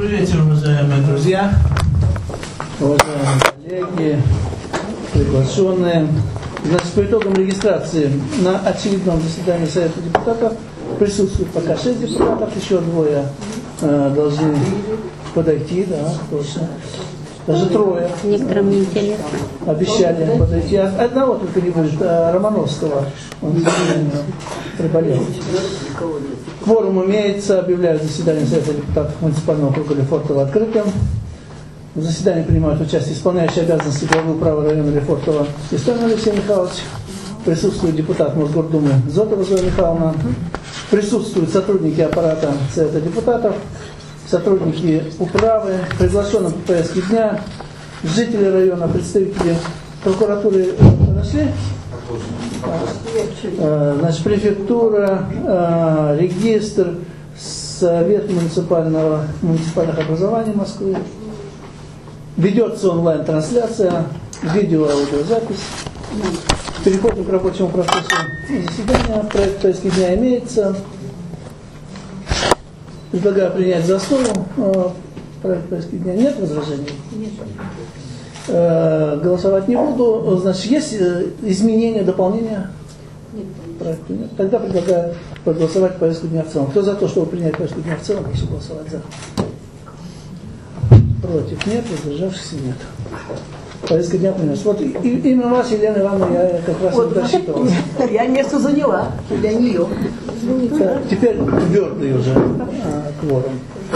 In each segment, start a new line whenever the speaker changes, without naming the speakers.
Добрый вечер, уважаемые друзья, уважаемые коллеги, приглашенные. Значит, по итогам регистрации на очередном заседании Совета депутатов присутствует пока 6 депутатов, еще двое должны подойти, да, точно. Даже трое.
Некоторым не интересно.
Обещали подойти. Одного только не будет, Романовского. Он, к сожалению, приболел. Кворум имеется. Объявляю заседание Совета депутатов муниципального округа Лефортово открытым. В заседании принимают участие исполняющий обязанности главы управы района Лефортово Истомин Алексей Михайлович. Присутствует депутат Мосгордумы Зотова Зоя Михайловна. Присутствуют сотрудники аппарата Совета депутатов, сотрудники управы, приглашенные по повестке дня, жители района, представители прокуратуры подошли. Значит, префектура, регистр, Совет муниципальных образований Москвы. Ведется онлайн-трансляция, видео-аудиозапись. Переходим к рабочему процессу заседания. Проект повестки дня имеется. Предлагаю принять за основу проект повестки дня. Нет возражений? Нет. Голосовать не буду. Значит, есть изменения, дополнения? Нет. Проекту нет. Тогда предлагаю проголосовать повестку дня в целом. Кто за то, чтобы принять повестку дня в целом, прошу голосовать за. Против нет, воздержавшихся нет. Повестка дня принять. Вот именно вас, Елена Ивановна, я как раз вот, рассчитывал.
Я место заняла для нее.
Так, теперь твердый уже кворум.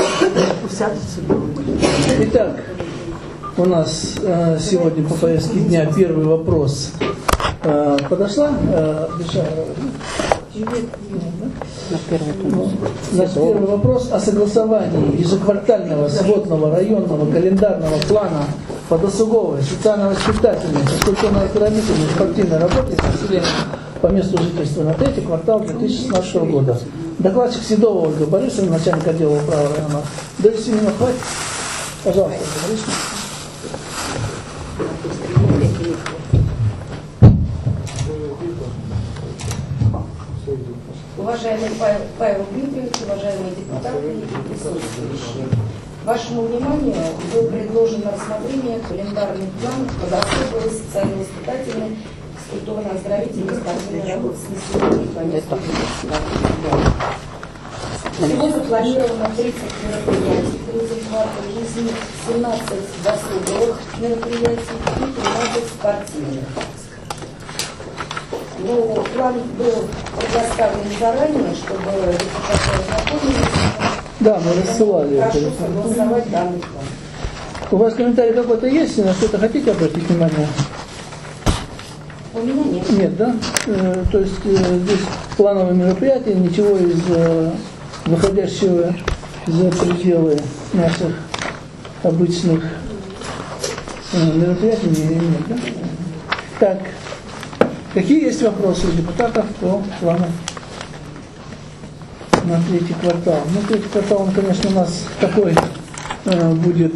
Итак, у нас сегодня по повестке дня первый вопрос. Подошла? Первый вопрос о согласовании ежеквартального сводного районного календарного плана по досуговой, социально-воспитательной, культурно-оздоровительной, спортивной работе с населением по месту жительства на третий квартал 2016 года. Докладчик Седова Ольга Борисовна, начальник отдела управы района. Да и Семенов, хватит. Пожалуйста, Борисовна.
Уважаемый Павел Дмитриевич, уважаемые депутаты и присутствующие, вашему вниманию был предложен на рассмотрение календарный план по досуговой, социально-воспитательной, культурно-оздоровительной, спортивной работы с населением по месту жительства. Всего запланировано 30 мероприятий, 30 кварталов, из них 17 досуговых мероприятий и 13 спортивных. Ну, план был предоставлен заранее, чтобы депутаты ознакомились.
Да, мы рассылали.
Прошу согласовать данный план.
У вас комментарий какой-то есть? На что-то хотите обратить внимание?
У меня нет.
Нет, да? То есть здесь плановые мероприятия, ничего из выходящего за пределы наших обычных мероприятий нет, да? Так. Какие есть вопросы у депутатов по плану на третий квартал? Ну, третий квартал, он, конечно, у нас такой будет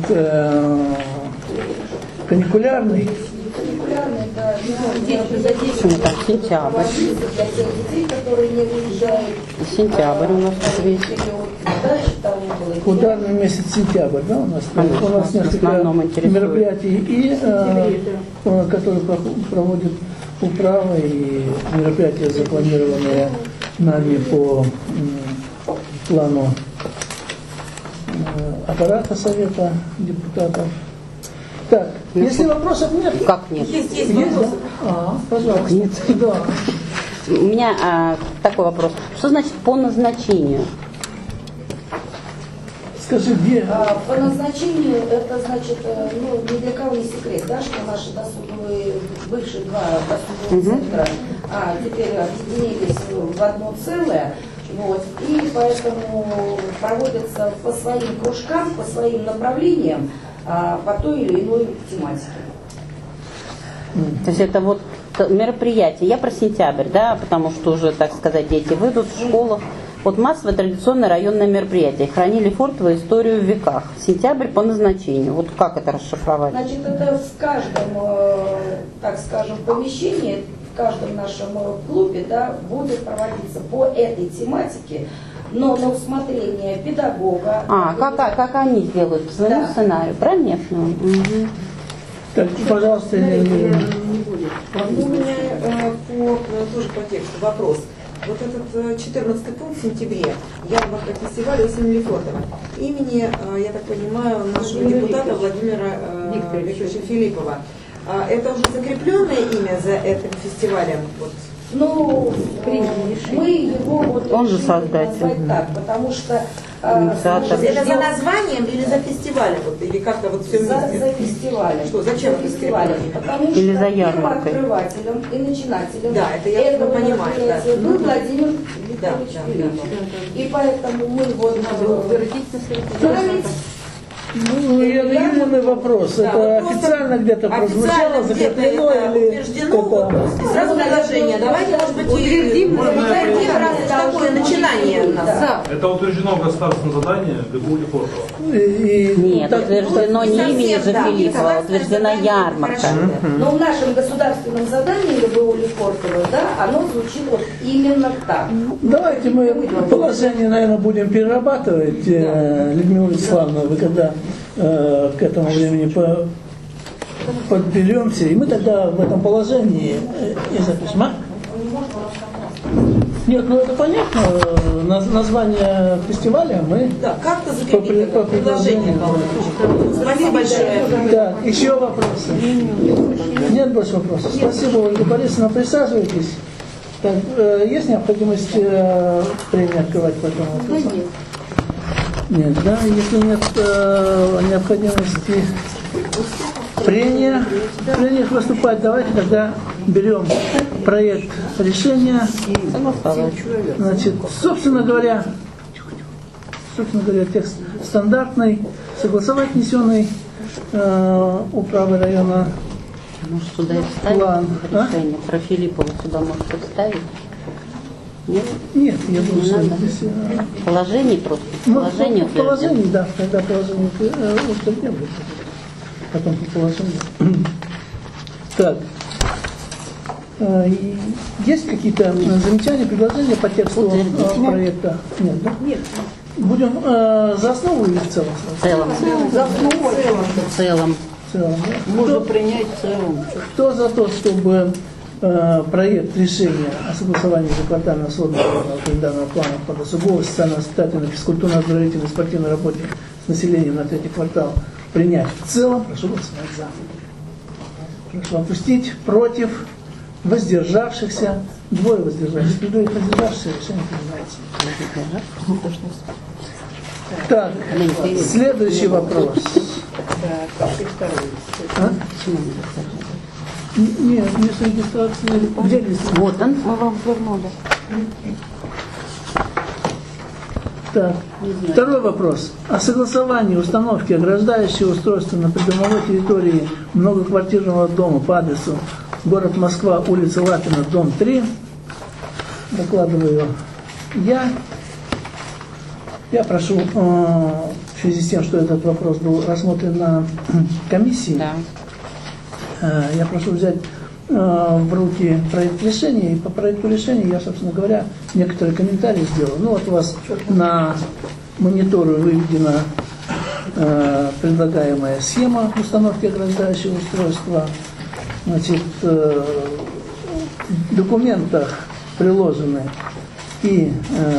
каникулярный.
Каникулярный, да.
Сентябрь.
Для тех детей, которые не выезжают.
Сентябрь у нас тут весь.
Ударный месяц сентябрь, да, у нас?
Конечно,
у нас несколько мероприятий, и, которые проводят управа, и мероприятия, запланированные нами по плану аппарата Совета депутатов. Так, если вопросов нет...
Как нет?
Есть
есть
вопросы.
Да? Пожалуйста.
Нет.
Да.
У меня такой вопрос. Что значит по назначению?
Скажи, где?
По назначению, это значит, ну, ни для кого не секрет, да, что наши досуговые, бывшие два досуговых центра, теперь объединились в одно целое, вот, и поэтому проводятся по своим кружкам, по своим направлениям, по той или иной тематике.
То есть это вот мероприятие. Я про сентябрь, да, потому что уже, так сказать, дети выйдут в школах. Вот массовое традиционное районное мероприятие. Хранили Лефортово историю в веках. Сентябрь по назначению. Вот как это расшифровать?
Значит, это в каждом, так скажем, помещении, в каждом нашем клубе, да, будет проводиться по этой тематике но на усмотрение педагога.
Как они сделают по своему сценарию, правильно я понимаю? Угу.
Так, пожалуйста,
У меня тоже по тексту вопрос. Вот этот 14 пункт в сентябре, ярмарка фестиваля осени Лефортово, имени, я так понимаю, нашего депутата Владимира Викторовича Филиппова. Это уже закрепленное имя за этим фестивалем? Вот.
Ну, мы его вот
Он же
решили
создатель.
назвать так, потому что
Это за названием или за фестивалем? Вот, или как-то вот все вместе?
за фестивалем.
Что, зачем это
фестивалем?
закрепление?
Потому
Или за
что
ярмаркой.
первооткрывателем и начинателем
Да, это я
этого
понимаю,
мероприятия
да.
был Владимир Викторович
Да,
Филиппов. И поэтому мы вот старались.
Ну, единый вопрос.
Да,
Это
вот просто
официально где-то прозвучало,
где-то
закреплено
это
или
утверждено,
это...
вот, сразу предложение. Давайте, может быть, утвердим, такое начинание у нас.
Это утверждено в государственном задании ГПУ Лефортово.
Нет, утверждено не имени же
да,
Филиппова, утверждена ярмарка.
Но в нашем государственном задании ГБУ Лефортово, да, оно звучит вот именно так.
Давайте мы положение, наверное, будем перерабатывать, Людмила Вячеславовна, вы когда к этому времени подберемся, и мы тогда в этом положении и запишем. Нет, ну это понятно, название фестиваля мы
Да, как-то закрепить это предложение. Спасибо большое.
Да, еще вопросы? Нет больше вопросов. Спасибо, Ольга Борисовна, присаживайтесь. Так, есть необходимость премии открывать по этому вопросу? Нет, да, если нет необходимости в прениях выступать, давайте тогда берем проект решения. Значит, собственно говоря, текст стандартный, согласовать внесенный управой района.
Может, сюда и вставить
План,
решение про Филиппова сюда может вставить? Нет?
Нет, я думаю, что
надо.
здесь...
Положение просто.
Ну,
Положение
по положению, да, когда положение утверждено, потом по положению. Так. Есть какие-то замечания, предложения по тексту проекта? Нет, да? Нет. Будем за основу или в целом?
В целом.
За основу.
В целом.
В целом, да?
Можно принять в целом.
Кто за то, чтобы проект решения о согласовании заквартального сводного календарного плана по особого социально-воспитательной, физкультурно-оздоровительной, спортивной работе с населением на третий квартал принять в целом, прошу голосовать за. Прошу опустить, против, воздержавшихся, 2 воздержавшихся, других воздержавшихся, решение принимается. Так, следующий вопрос. Нет, вместо регистрации. Где регистрация?
Вот он. Мы вам вернули.
Так. Второй вопрос. О согласовании установки ограждающего устройства на придомовой территории многоквартирного дома по адресу город Москва, улица Лапина, дом 3. Докладываю я. Я прошу, в связи с тем, что этот вопрос был рассмотрен на комиссии,
Да.
Я прошу взять в руки проект решения, и по проекту решения я, собственно говоря, некоторые комментарии сделал. Ну вот у вас на мониторе выведена предлагаемая схема установки ограждающего устройства. Значит, в документах приложены и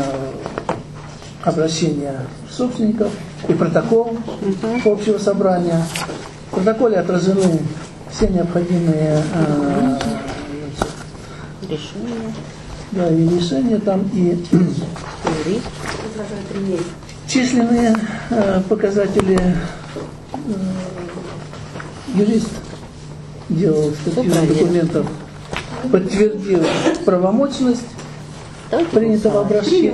обращения собственников, и протокол общего собрания. В протоколе отражены все необходимые
Решение.
да, и решения там, и численные показатели. Юрист делал статью документов, подтвердил правомочность принятого обращения.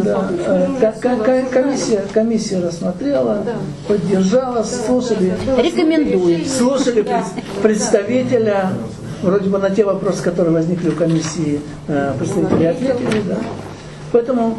Комиссия рассмотрела, поддержала, слушали представителя, вроде бы на те вопросы, которые возникли у комиссии, представители ответили. Да. Поэтому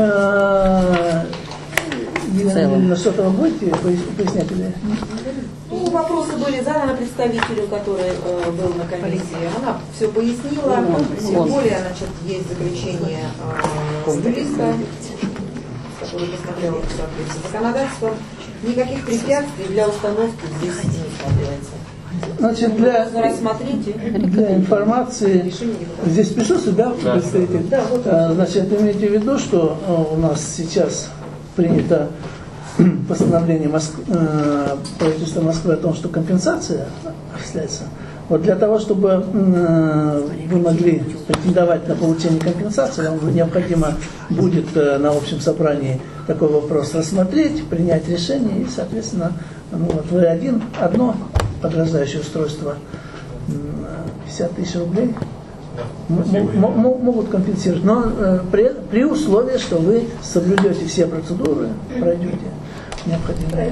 Елена, что-то вы будете пояснять или?
Ну, вопросы были заданы представителю, который был на комиссии. Она все пояснила. Тем более, значит, есть заключение юриста. который посмотрел законодательством, никаких препятствий для установки здесь не смотрится.
Значит, для информации, здесь присутствует, да, представитель? Да, вот. Значит, имейте в виду, что у нас сейчас принято постановление правительства Москвы о том, что компенсация осуществляется. Вот для того, чтобы вы могли претендовать на получение компенсации, вам необходимо будет на общем собрании такой вопрос рассмотреть, принять решение и, соответственно, вот вы одно подтверждающее устройство 50 тысяч рублей могут компенсировать, но при условии, что вы соблюдете все процедуры, пройдете необходимые.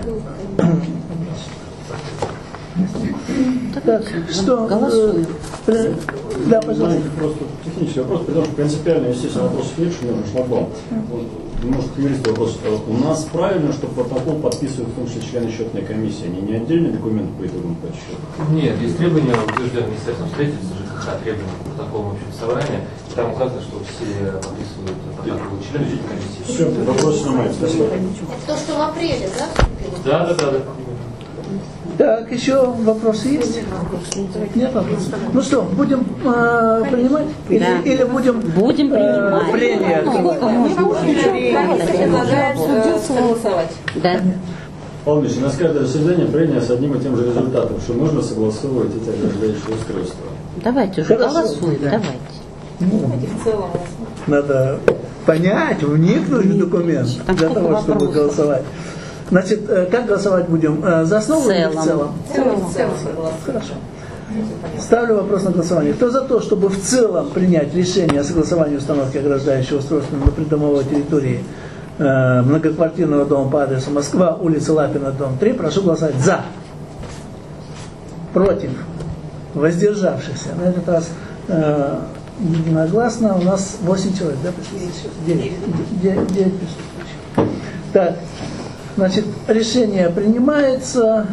Так, что?
Голосуем.
Да, пожалуйста.
Просто технический вопрос, потому что принципиально, естественно, вопросов нет, что нужно шлагбаум. Может, юрист вопрос. У нас правильно, что протокол подписывают в том числе члены счетной комиссии, они не отдельный документ по итогам подсчета?
Нет, есть требования, утвержденные Министерством строительства, ЖКХ, требования по протоколу общего собрания. Там указано, что все подписывают протоколы члены счетной комиссии.
Все, вопрос снимается. Спасибо.
То, что в апреле, да?
Да.
Так, еще вопросы есть? Нет вопросов? Ну что, будем принимать? Или будем
принимать.
Прения открывать?
Предлагаем согласовать.
Да.
Помните, у нас каждое заседание прения с одним и тем же результатом, что нужно согласовывать эти ограждающие устройства.
Давайте уже голосуем, давайте.
В целом.
Надо понять, вникнуть в документ для того, чтобы голосовать. Значит, как голосовать будем? За основу или в целом?
В целом.
Хорошо. Ставлю вопрос на голосование. Кто за то, чтобы в целом принять решение о согласовании установки ограждающего устройства на придомовой территории многоквартирного дома по адресу Москва, улица Лапина, дом 3, прошу голосовать за. Против. Воздержавшихся. На этот раз единогласно. У нас 8 человек, да, присутствующих? 9 присутствующих. Так. Значит, решение принимается,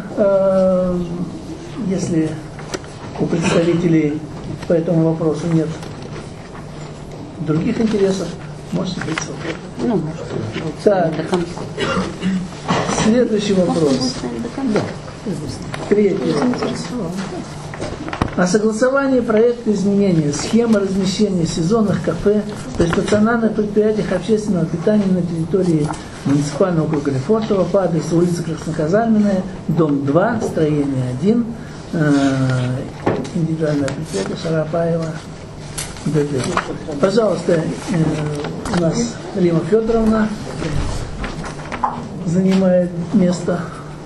если у представителей по этому вопросу нет других интересов, можете быть свободны. Так, следующий вопрос. Третий вопрос. О согласовании проекта изменения схемы размещения сезонных кафе при стационарных предприятиях общественного питания на территории муниципального округа Лефортово по адресу улица Красноказальная, дом 2, строение 1, индивидуальное предприятие Шарапаева. Пожалуйста, у нас Рима Федоровна занимает место.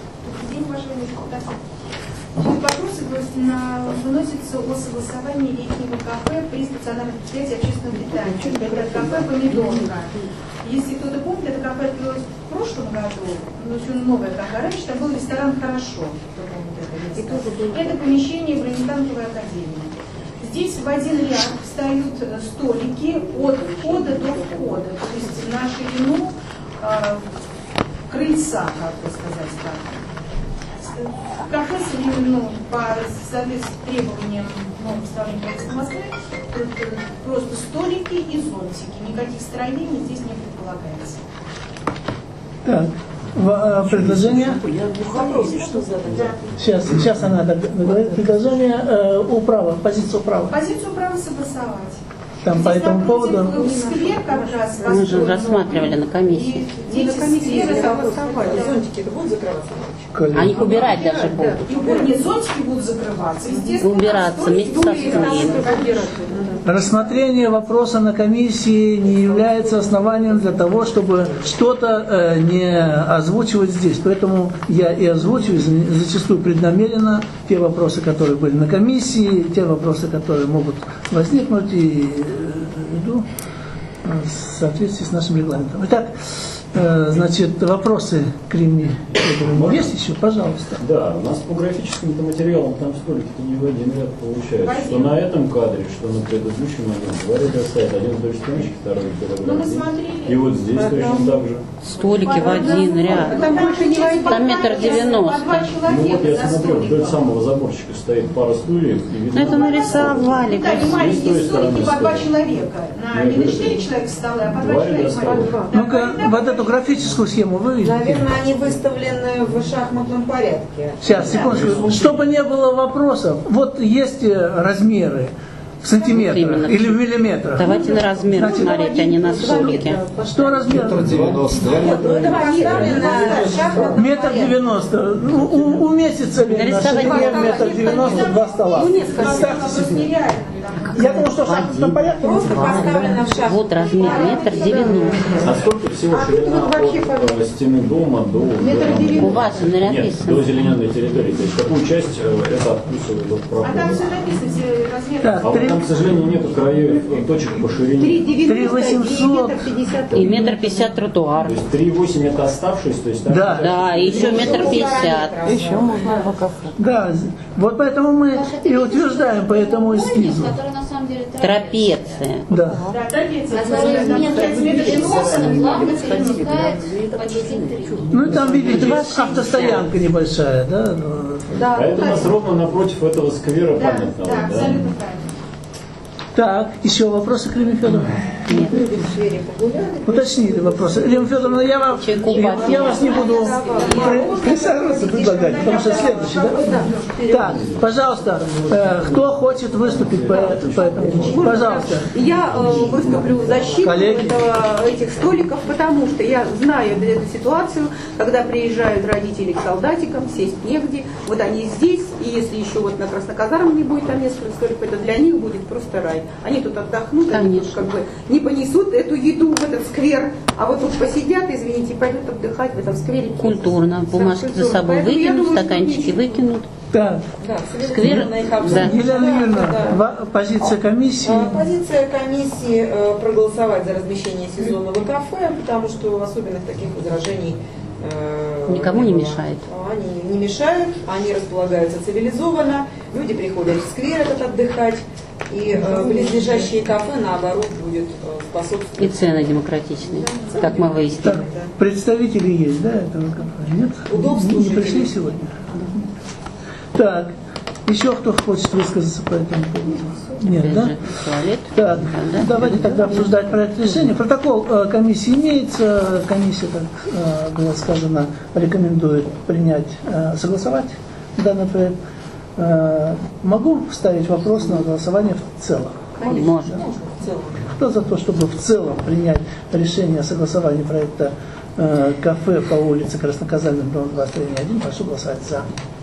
Вопросы выносятся о согласовании летнего кафе при стационарном предприятии общественного питания. Это кафе «Помидорка». Если кто-то помнит, это кафе открылось в прошлом году, но еще новое кафе. Раньше там был ресторан «Хорошо». Это помещение Бронетанковой академии. Здесь в один ряд встают столики от входа до входа, то есть на ширину крыльца, как бы сказать так. Кафе по соответствии требованиям нового постановления правительства Москвы просто столики и зонтики. Никаких строений здесь не предполагается.
Так, предложение? Сейчас она договорит. Предложение управа, позицию управа.
Позицию управа согласовать.
Там по этому поводу.
Сквер как раз.
Мы же рассматривали на комиссии.
Зонтики будут закрываться?
Они их убирать даже будут.
Нет, зонтики будут закрываться. Естественно,
убираться вместе со стульями.
Рассмотрение вопроса на комиссии не является основанием для того, чтобы что-то не озвучивать здесь. Поэтому я и озвучиваю зачастую преднамеренно те вопросы, которые были на комиссии, те вопросы, которые могут возникнуть, и иду в соответствии с нашим регламентом. Итак, значит, вопросы к Риме есть еще? Пожалуйста.
Да, у нас по графическим материалам там столики-то не в один ряд получается. Что на этом кадре, что на предыдущем два ряда стоят. Один вдоль стеночки, второй вдоль. И вот здесь точно так же.
Столики в один ряд. Там 1,90 м.
Ну вот я смотрю, вдоль самого заборчика стоит пара стульев. И видно,
это нарисовали.
Да, и маленькие столики по 2 человека. Не на 4 человека столы, а по 2 человека.
Ну-ка, вот эту графическую схему вы видите?
Наверное, они выставлены в шахматном порядке.
Сейчас, секундочку. Чтобы не было вопросов, вот есть размеры в сантиметрах
Именно.
или в миллиметрах.
Давайте на размер смотреть, а не на столики.
Что размер?
90.
Метр 90. Ну, уместится ли на
Нарисовать
ширине метр 90 два стола? Представьте себе. Я думаю, что в шахматном порядке
Просто поставлено в шахматном
Вот размер, метр 90.
А сколько всего ширина от стены дома до...
У вас же
Нет,
написано.
до зелененной территории. То есть какую часть это откусывает от
А там
прохода?
все написано, все размеры.
Так,
А вот там, к сожалению, нету краев точек по ширине.
3800.
И метр 50 тротуар.
То есть 3,8 это оставшись, то есть там...
Да.
Да, и еще метр 50.
Еще можно в кафе.
Да, вот поэтому мы и утверждаем по этому эскизу.
Который на самом деле
Трапеция.
Да.
Да, трапеция.
плавно перетекает по 10-3.
Ну и там, видите, автостоянка небольшая, да?
Да,
А это у нас ровно напротив этого сквера
Да,
памятного,
да,
да?
абсолютно правильно.
Так, еще вопросы к Риме Федоровне? Уточнили вопросы. Рима Федоровна, я вас не буду присаживаться предлагать, потому что следующий, да? Так, пожалуйста, кто хочет выступить по этому? Пожалуйста.
Я выступлю в защиту этих столиков, потому что я знаю эту ситуацию, когда приезжают родители к солдатикам, сесть негде, вот они здесь, и если еще вот на Красноказарме не будет там несколько столиков, это для них будет просто рай. Они тут отдохнут, они тут как бы не понесут эту еду в этот сквер, а вот тут посидят, извините, пойдут отдыхать в этом сквере.
Культурно. Бумажки за собой выкинут, стаканчики выкинут.
Так.
Да,
Сквер. Да.
Елена Юрьевна, позиция комиссии.
Позиция комиссии проголосовать за размещение сезонного кафе, потому что особенных таких возражений
Никому не мешает.
Они не мешают, они располагаются цивилизованно, люди приходят в сквер этот отдыхать, и близлежащие кафе, наоборот, будет способствовать.
И цены демократичные, как мы выяснили.
Так, представители есть, да, этого кафе? Нет?
Удобство
Не
жителей.
пришли сегодня? Так, еще кто хочет высказаться по этому поводу? Нет, да?
Туалет.
Так,
Да.
давайте тогда обсуждать проект решения. Протокол комиссии имеется. Комиссия, как было сказано, рекомендует принять, согласовать данный проект. Могу вставить вопрос на голосование в целом?
Можно.
Кто за то, чтобы в целом принять решение о согласовании проекта кафе по улице Красноказарменной, дом 2, строение 1, прошу голосовать за.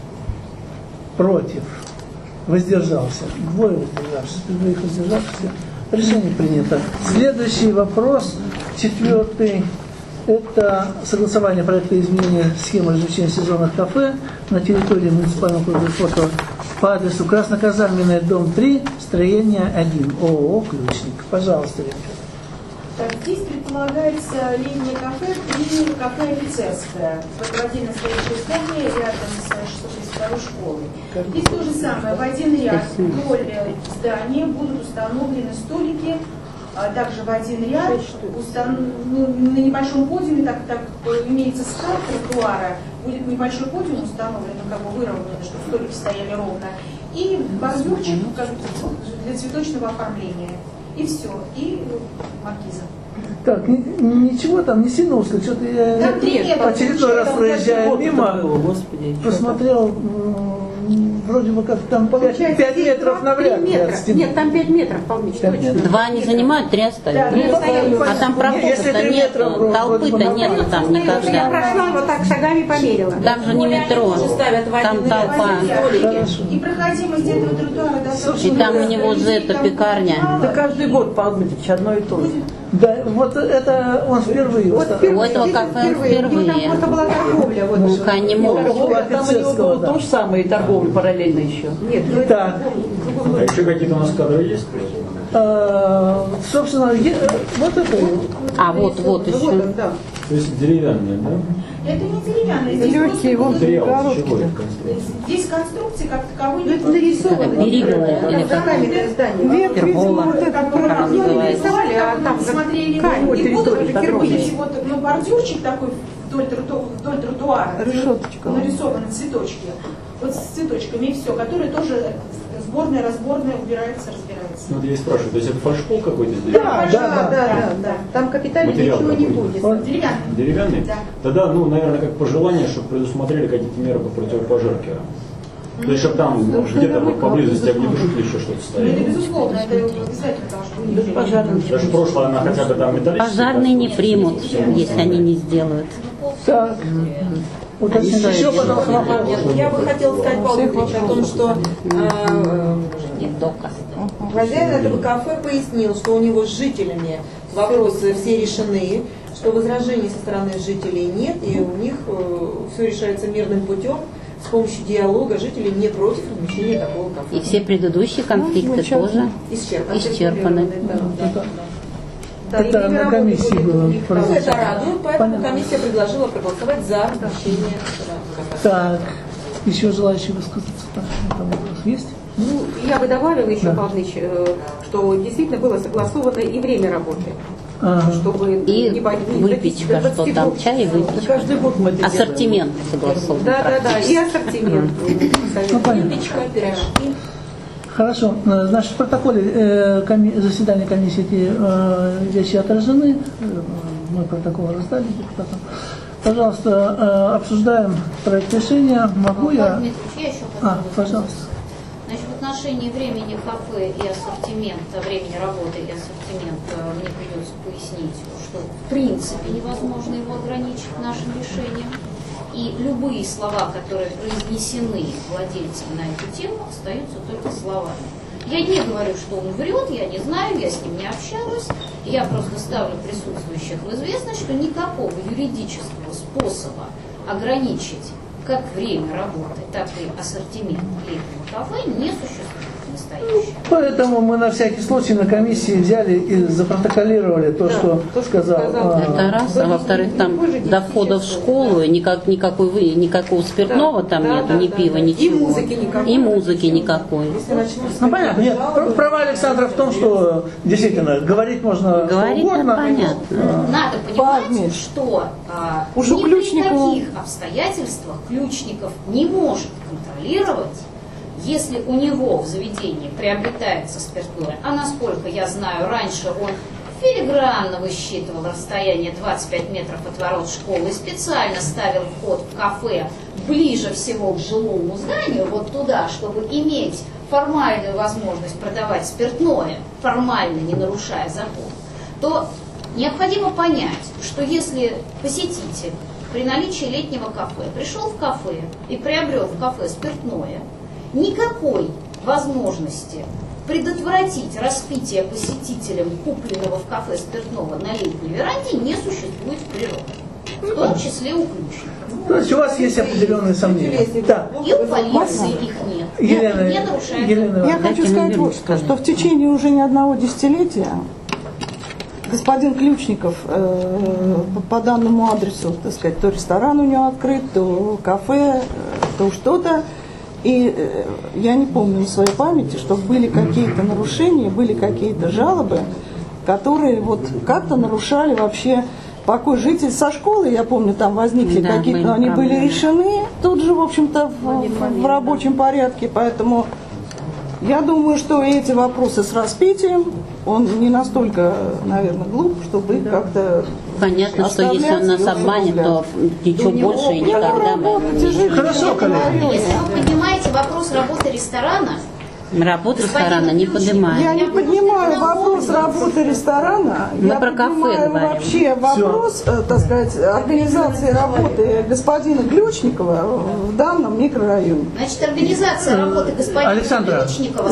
Против. Воздержался. Двое воздержавшихся. Двоих воздержавшихся. Решение принято. Следующий вопрос, 4-й. Это согласование проекта изменения схемы развлечения сезонных кафе на территории муниципального округа Лефортово по адресу Красноказарменная, дом 3, строение 1, ООО «Ключник». Пожалуйста, Ленка.
Так, здесь предполагается летнее кафе при кафе «Офицерское». В отдельно стоящее здание рядом с 662 школой. Здесь то же самое. В один ряд вдоль здания будут установлены столики, также в один ряд на небольшом подиуме, так имеется скат тротуара, будет небольшой подиум установлен, как бы выровнен, чтобы столики стояли ровно, и бордюрчик для цветочного оформления. И все, и маркиза.
Так, ничего там не сильно узко, что-то я очередной раз проезжая мимо, посмотрел, вроде бы как там 5 метров навряд ли от стены.
Нет, там 5 метров вполне точно.
2 не занимают, 3 остались. А там прохода-то нету, толпы-то нету там
Я
никогда.
прошла, вот так шагами померила.
Там же не метро, там толпа.
И проходимость этого тротуара достаточно.
И там у него же эта пекарня.
Да каждый год, Павел Дмитриевич, одно и то же.
Да, вот это он впервые.
У этого кафе впервые.
Там просто была торговля. Вот.
Ну, не может.
Там у него было то же самое, и торговля параллельно еще. Нет, ну это...
Так,
А еще какие-то у нас кадры есть?
собственно, вот это.
А вот еще.
Да.
То есть деревянные, да?
Это не деревянное, здесь просто
Материал, чего это конструкция?
здесь конструкции как таковой
Это нарисовано.
Перигородное или как?
Верх,
Пергола, как она называется.
нарисовали, а там
смотрели
камень,
не буду,
территория
кирпич, вот, ну, бордюрчик такой вдоль тротуара,
Решеточка.
нарисованы цветочки, вот с цветочками и все, которые тоже сборная, разборная, убирается, разбирается.
Ну, вот я и спрашиваю, то есть это фальшпол какой-то здесь?
Да. Там капитально
Материал
ничего не
какой?
будет.
Деревянный.
Деревянный?
Да.
Тогда, ну, наверное, как пожелание, чтобы предусмотрели какие-то меры по противопожарке. То есть, чтобы там где-то поблизости огнетушитель еще что-то
Это
стояло.
безусловно, это обязательно должно быть.
Даже в прошлое она хотя бы там металлическая.
Пожарные не примут, если они не сделают.
Так. Еще, пожалуйста, вопрос.
Я бы хотела сказать, Павел Дмитриевич, о том, что хозяин этого кафе пояснил, что у него с жителями вопросы все решены, что возражений со стороны жителей нет, и у них все решается мирным путем. С помощью диалога жители не против размещения такого кафе.
И все предыдущие конфликты тоже исчерпаны.
Это на комиссии было.
Это радует, поэтому комиссия предложила проголосовать за размещение кафе.
Так, еще желающие высказаться? Там вопрос есть?
Ну, я бы добавила еще, Павлович, что действительно было согласовано и время работы. Чтобы
и выпечка, что там чай и выпечка. Ассортимент согласован.
Да, и ассортимент.
Выпечка, пирожки.
Хорошо. Значит, в протоколе заседания комиссии эти вещи отражены. Мы протокол раздали депутатам. Пожалуйста, обсуждаем проект решения. Могу я?
Я еще хотела
пожалуйста.
Значит, в отношении времени кафе и ассортимента, времени работы и ассортимента мне придется пояснить, что в принципе невозможно его ограничить нашим решением. И любые слова, которые произнесены владельцем на эту тему, остаются только словами. Я не говорю, что он врет, я не знаю, я с ним не общалась. Я просто ставлю присутствующих в известность, что никакого юридического способа ограничить как время работы, так и ассортимент летнего кафе не существует в настоящем.
Поэтому мы на всякий случай на комиссии взяли и запротоколировали то, что сказал.
Это раз, а во-вторых, там до входа в школу никакого спиртного там нету, ни пива, ничего. И музыки никакой.
Ну понятно, нет, права Александра в том, что действительно говорить можно
говорить
угодно.
Понятно.
Надо понимать, что ни при каких обстоятельствах Ключников не может контролировать, если у него в заведении приобретается спиртное, а насколько я знаю, раньше он филигранно высчитывал расстояние 25 метров от ворот школы и специально ставил вход в кафе ближе всего к жилому зданию, вот туда, чтобы иметь формальную возможность продавать спиртное, формально не нарушая закон, то необходимо понять, что если посетитель при наличии летнего кафе пришел в кафе и приобрел в кафе спиртное, никакой возможности предотвратить распитие посетителям купленного в кафе спиртного на летней веранде не существует в природе, в том числе у ключников.
То есть у вас есть определенные сомнения. Да.
И у полиции их нет.
Елена,
я хочу сказать вот что в течение уже не одного десятилетия господин Ключников по данному адресу, так сказать, то ресторан у него открыт, то кафе, то что-то. И я не помню на своей памяти, что были какие-то нарушения, были какие-то жалобы, которые вот как-то нарушали вообще покой жителей. Со школы, я помню, там возникли какие-то, но они были решены тут же, в общем-то, в рабочем порядке. Поэтому я думаю, что эти вопросы с распитием, он не настолько, наверное, глуп, чтобы как-то...
Понятно, что если он нас обманет, то ничего больше и никогда мы...
Хорошо, коллеги.
Если вы поднимаете вопрос работы ресторана,
работу ресторана не поднимаем.
Я не поднимаю вопрос работы ресторана.
Мы
я
про кафе говорим.
Вообще вопрос, так сказать, организации работы господина Ключникова в данном микрорайоне.
Значит, организация работы господина
Александра,
Ключникова...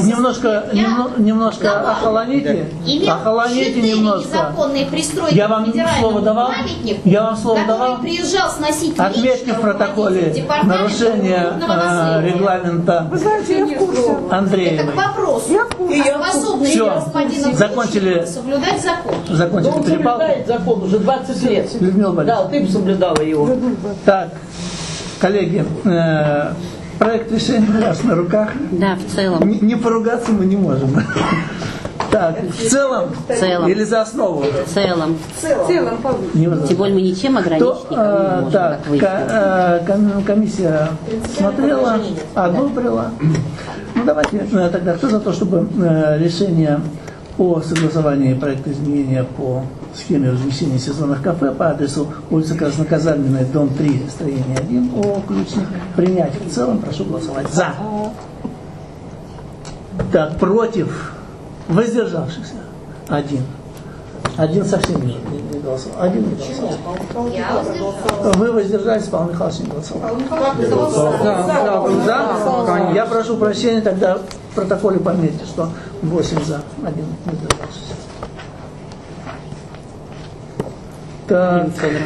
немножко охолоните. Охолоните немножко.
Незаконные пристройки
я вам слово давал? Я вам слово давал?
Приезжал сносить
отметьте в протоколе нарушение регламента.
Вы знаете, я в курсе.
Андрей.
Это к вопросу. Способность господина
закончили
соблюдать закон.
Закончили перепалку.
Закон уже 20 лет.
Людмила Борисовна.
Да, ты бы соблюдала его.
Так, коллеги, проект решения у нас на руках.
Да, в целом.
Не поругаться мы не можем. Так, в целом или за основу?
В целом.
Тем
более мы ничем ограничить никого не можем.
Так, комиссия смотрела, одобрила. Ну давайте тогда кто за то, чтобы решение о согласовании проекта изменения по схеме размещения сезонных кафе по адресу улица Красноказальная, дом 3, строение 1, ООО «Ключник» принять в целом, прошу голосовать за. Так, против, воздержавшихся, один. Один совсем не голосовал. Один не голосовал. Вы воздержались, Павел Михайлович не голосовал. За. Я прошу прощения, тогда в протоколе пометьте, что 8 за, 1 воздержавшийся. Так.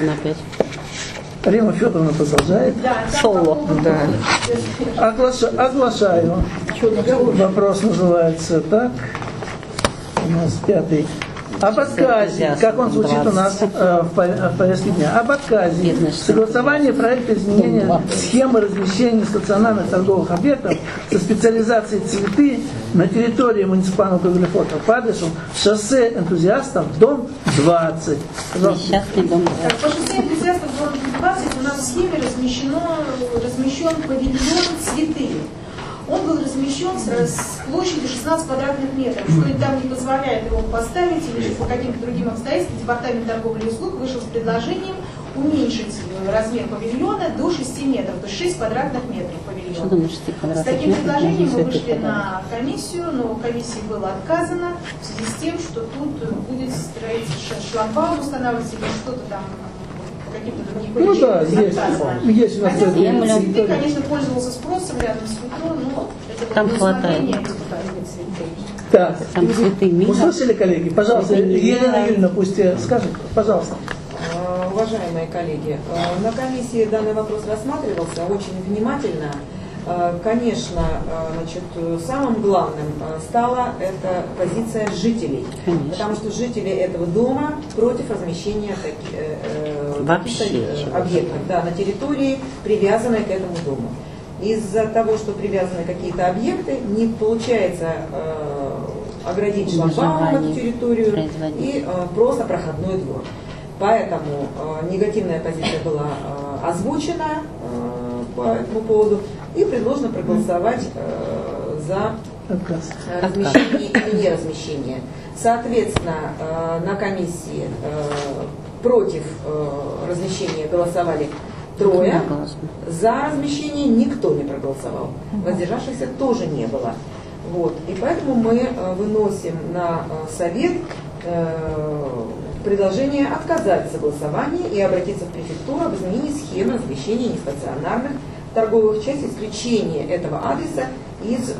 Рима Федоровна продолжает.
Соло.
Да. Оглашаю. Вопрос называется так. У нас 5-й. Об отказе, как он звучит у нас в повестке дня, об отказе согласования проекта изменения схемы размещения стационарных торговых объектов со специализацией цветы на территории муниципального округа Лефортово по адресу шоссе Энтузиастов, дом 20.
Несчастный дом 20.
По шоссе Энтузиастов, дом 20 у нас в схеме размещен павильон «Цветы». Он был размещен с площадью 16 квадратных метров, что и там не позволяет его поставить, или же по каким-то другим обстоятельствам Департамент торговли и услуг вышел с предложением уменьшить размер павильона до 6 метров, то есть 6 квадратных метров павильона. С таким предложением мы вышли на комиссию, но комиссии было отказано в связи с тем, что тут будет строиться шлагбаум устанавливаться или что-то там.
Ну да, есть у нас
Цветы, конечно, пользовался спросом рядом с метро, но это
там хватает.
Так,
там цветы.
Услышали, коллеги? Пожалуйста, Елена Юрьевна пусть скажет, пожалуйста.
Уважаемые коллеги, на комиссии данный вопрос рассматривался очень внимательно. Конечно, значит, самым главным стала эта позиция жителей, потому что жители этого дома против размещения таких объектов на территории, привязанной к этому дому. Из-за того, что привязаны какие-то объекты, не получается оградить шлагбаумом эту территорию и просто проходной двор. Поэтому негативная позиция была озвучена по этому поводу и предложено проголосовать за размещение или не размещение. Соответственно, на комиссии против размещения голосовали 3, за размещение никто не проголосовал, воздержавшихся тоже не было. Вот. И поэтому мы выносим на совет предложение отказаться в голосовании и обратиться в префектуру об изменении схемы размещения нестационарных торговых частей, исключение этого адреса из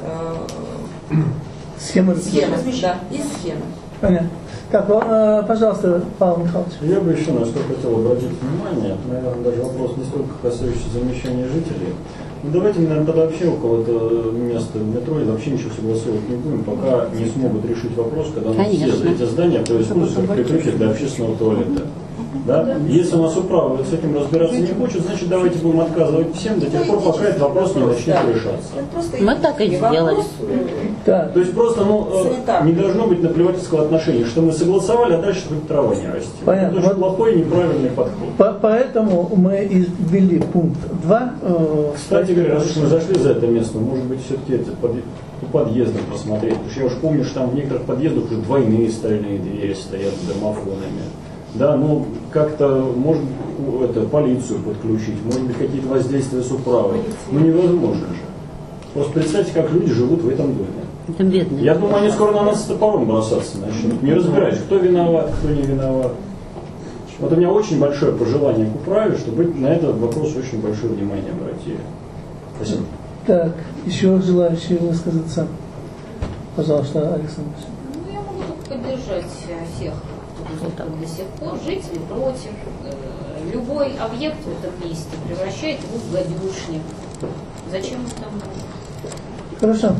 схемы.
Да, из схемы.
Понятно. Так, пожалуйста, Павел Михайлович.
Я бы еще на что хотел обратить внимание, наверное, даже вопрос не столько касающийся замещения жителей. Ну, давайте, наверное, тогда вообще около этого места метро и вообще ничего согласовывать не будем, пока не смогут решить вопрос, когда у нас все эти здания используются как прикрытие для общественного туалета. Да? Если у нас управа с этим разбираться не хочет, значит давайте будем отказывать всем до тех пор, пока этот вопрос не начнет решаться.
Мы так и сделали.
Да.
То есть просто не должно быть наплевательского отношения, что мы согласовали, а дальше хоть трава не растет.
Понятно.
Это плохой и неправильный подход.
Поэтому мы и ввели пункт 2.
Кстати говоря, раз уж мы зашли за это место, может быть, все-таки по подъездам посмотреть. Потому что я уж помню, что там в некоторых подъездах уже двойные стальные двери стоят с домофонами. Да, ну как-то может полицию подключить, может быть какие-то воздействия с управой. Ну невозможно же. Просто представьте, как люди живут в этом доме.
Это бедно.
Я думаю, они скоро на нас с топором бросаться начнут. Не разбираясь, кто виноват, кто не виноват. Вот у меня очень большое пожелание к управе, чтобы на этот вопрос очень большое внимание обратили. Спасибо.
Так, еще желающие высказаться. Пожалуйста, Александр.
Ну, я могу только поддержать всех, кто до сих пор, жители против. Любой объект в этом месте превращает его в гадюшник. Зачем мы там?
Хорошо.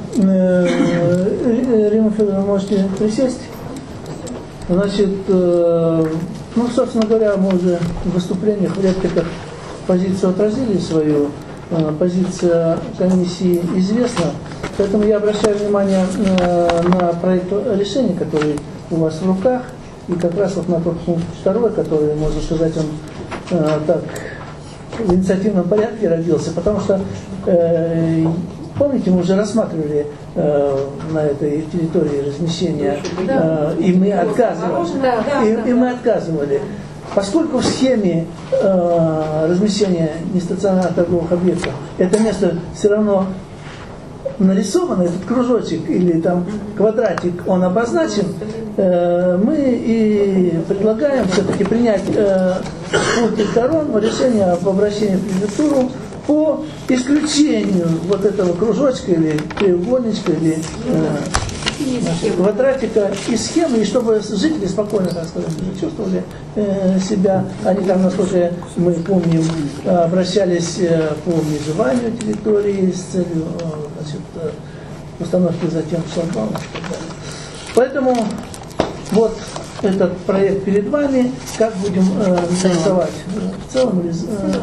Рима Федоровна, можете присесть. Значит, ну, собственно говоря, мы уже в выступлениях, в репликах позицию отразили свою. Позиция комиссии известна. Поэтому я обращаю внимание на проект решения, который у вас в руках. И как раз вот на тот пункт 2, который, можно сказать, он так в инициативном порядке родился. Потому что помните, мы уже рассматривали на этой территории размещения, и мы отказывали. И мы отказывали. Поскольку в схеме размещения нестационарных торговых объектов это место все равно нарисовано, этот кружочек или там квадратик, он обозначен, мы и предлагаем все-таки принять пункт сторон решение об обращении в префектуру по исключению вот этого кружочка или треугольничка или квадратика из схемы, и чтобы жители спокойно, так сказать, чувствовали себя. Они там, насколько мы помним, обращались по межеванию территории с целью, значит, установки затем шлагбаумов и так далее. Поэтому вот этот проект перед вами, как будем голосовать? В целом или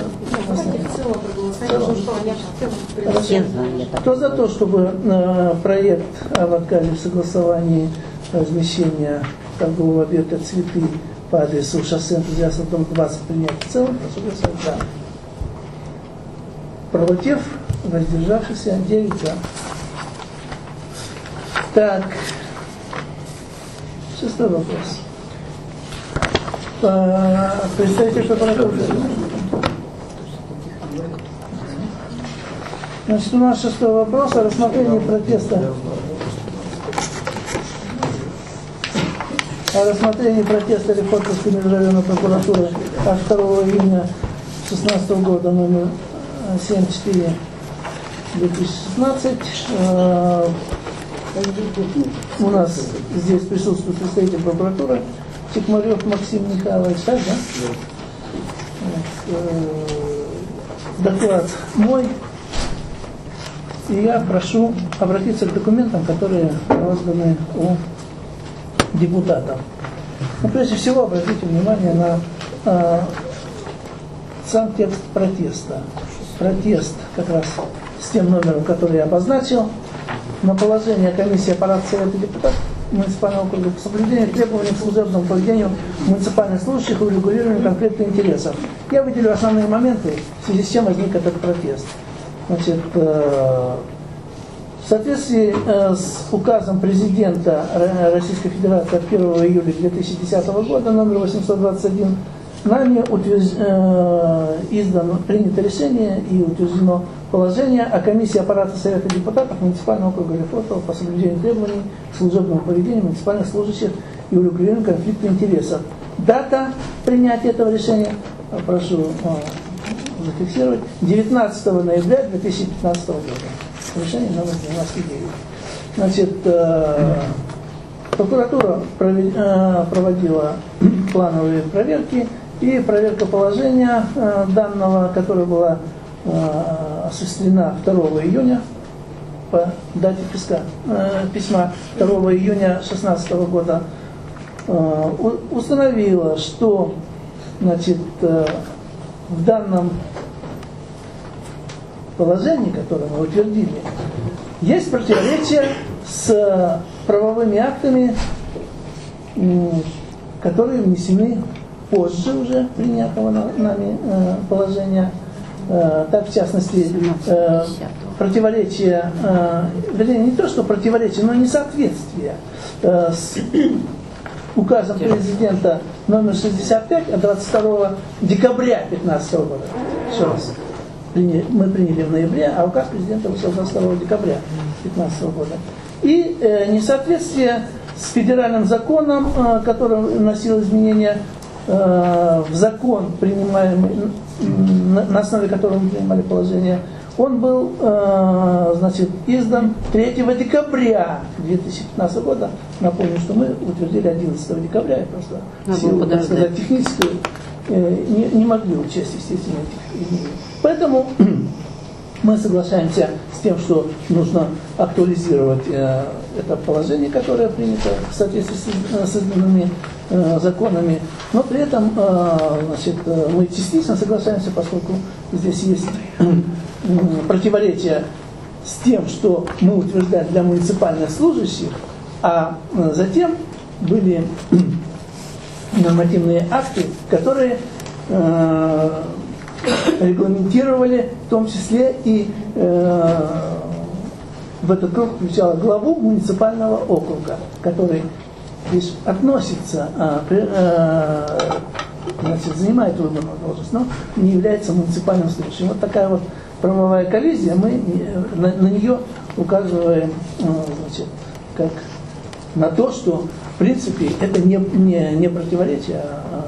Кто за то, чтобы проект об отказе в согласовании размещения торгового объекта «Цветы» по адресу шоссе Энтузиастов, дом 20 принять в целом, прошу голосовать за. Против, воздержавшийся, 9 за. Так, 6-й вопрос. Представитель прокуратуры. Значит, у нас 6-й вопрос о рассмотрении протеста. О рассмотрении протеста Лефортовской межрайонной прокуратуры от 2 июня 2016 года, номер 74/2016. У нас здесь присутствует представитель прокуратуры Тикмарев Максим Михайлович, так, да? Доклад мой. И я прошу обратиться к документам, которые розданы у депутатов. Но прежде всего обратите внимание на сам текст протеста. Протест как раз с тем номером, который я обозначил, на положение комиссии аппарата Совета депутатов муниципального округа по соблюдению требований к служебному поведению муниципальных служащих и урегулированию конфликта интересов. Я выделю основные моменты, в связи с чем возник этот протест. Значит, в соответствии с указом президента Российской Федерации от 1 июля 2010 года, номер 821, нами принято решение и утверждено положение о комиссии аппарата Совета депутатов муниципального округа Лефортово по соблюдению требований к служебному поведению муниципальных служащих и урегулированию конфликта интересов. Дата принятия этого решения, прошу зафиксировать, 19 ноября 2015 года. Решение номер 99. Значит, прокуратура проводила плановые проверки, и проверка положения данного, которая была осуществлена 2 июня по дате письма 2 июня 2016 года, установила, что, значит, в данном положении, которое мы утвердили, есть противоречие с правовыми актами, которые внесены позже уже принятого нами положения. Так, в частности, противоречие, вернее, не то, что противоречие, но несоответствие с указом президента номер 65 от 22 декабря 2015 года. Еще раз. Мы приняли в ноябре, а указ президента вышел 22 декабря 2015 года. И несоответствие с федеральным законом, который вносил изменения в закон, принимаемый, на основе которого мы принимали положение, он был, значит, издан 3 декабря 2015 года. Напомню, что мы утвердили 11 декабря, и просто силу, так сказать, техническую не могли учесть, естественно, этих изменений. Поэтому мы соглашаемся с тем, что нужно актуализировать это положение, которое принято в соответствии с изданными законами, но при этом, значит, мы частично соглашаемся, поскольку здесь есть противоречие с тем, что мы утверждаем для муниципальных служащих, а затем были нормативные акты, которые регламентировали в том числе и в этот круг включала главу муниципального округа, который лишь относится, значит, занимает выборную должность, но не является муниципальным служащим. Вот такая вот правовая коллизия, мы на нее указываем, значит, как на то, что в принципе это не противоречие, а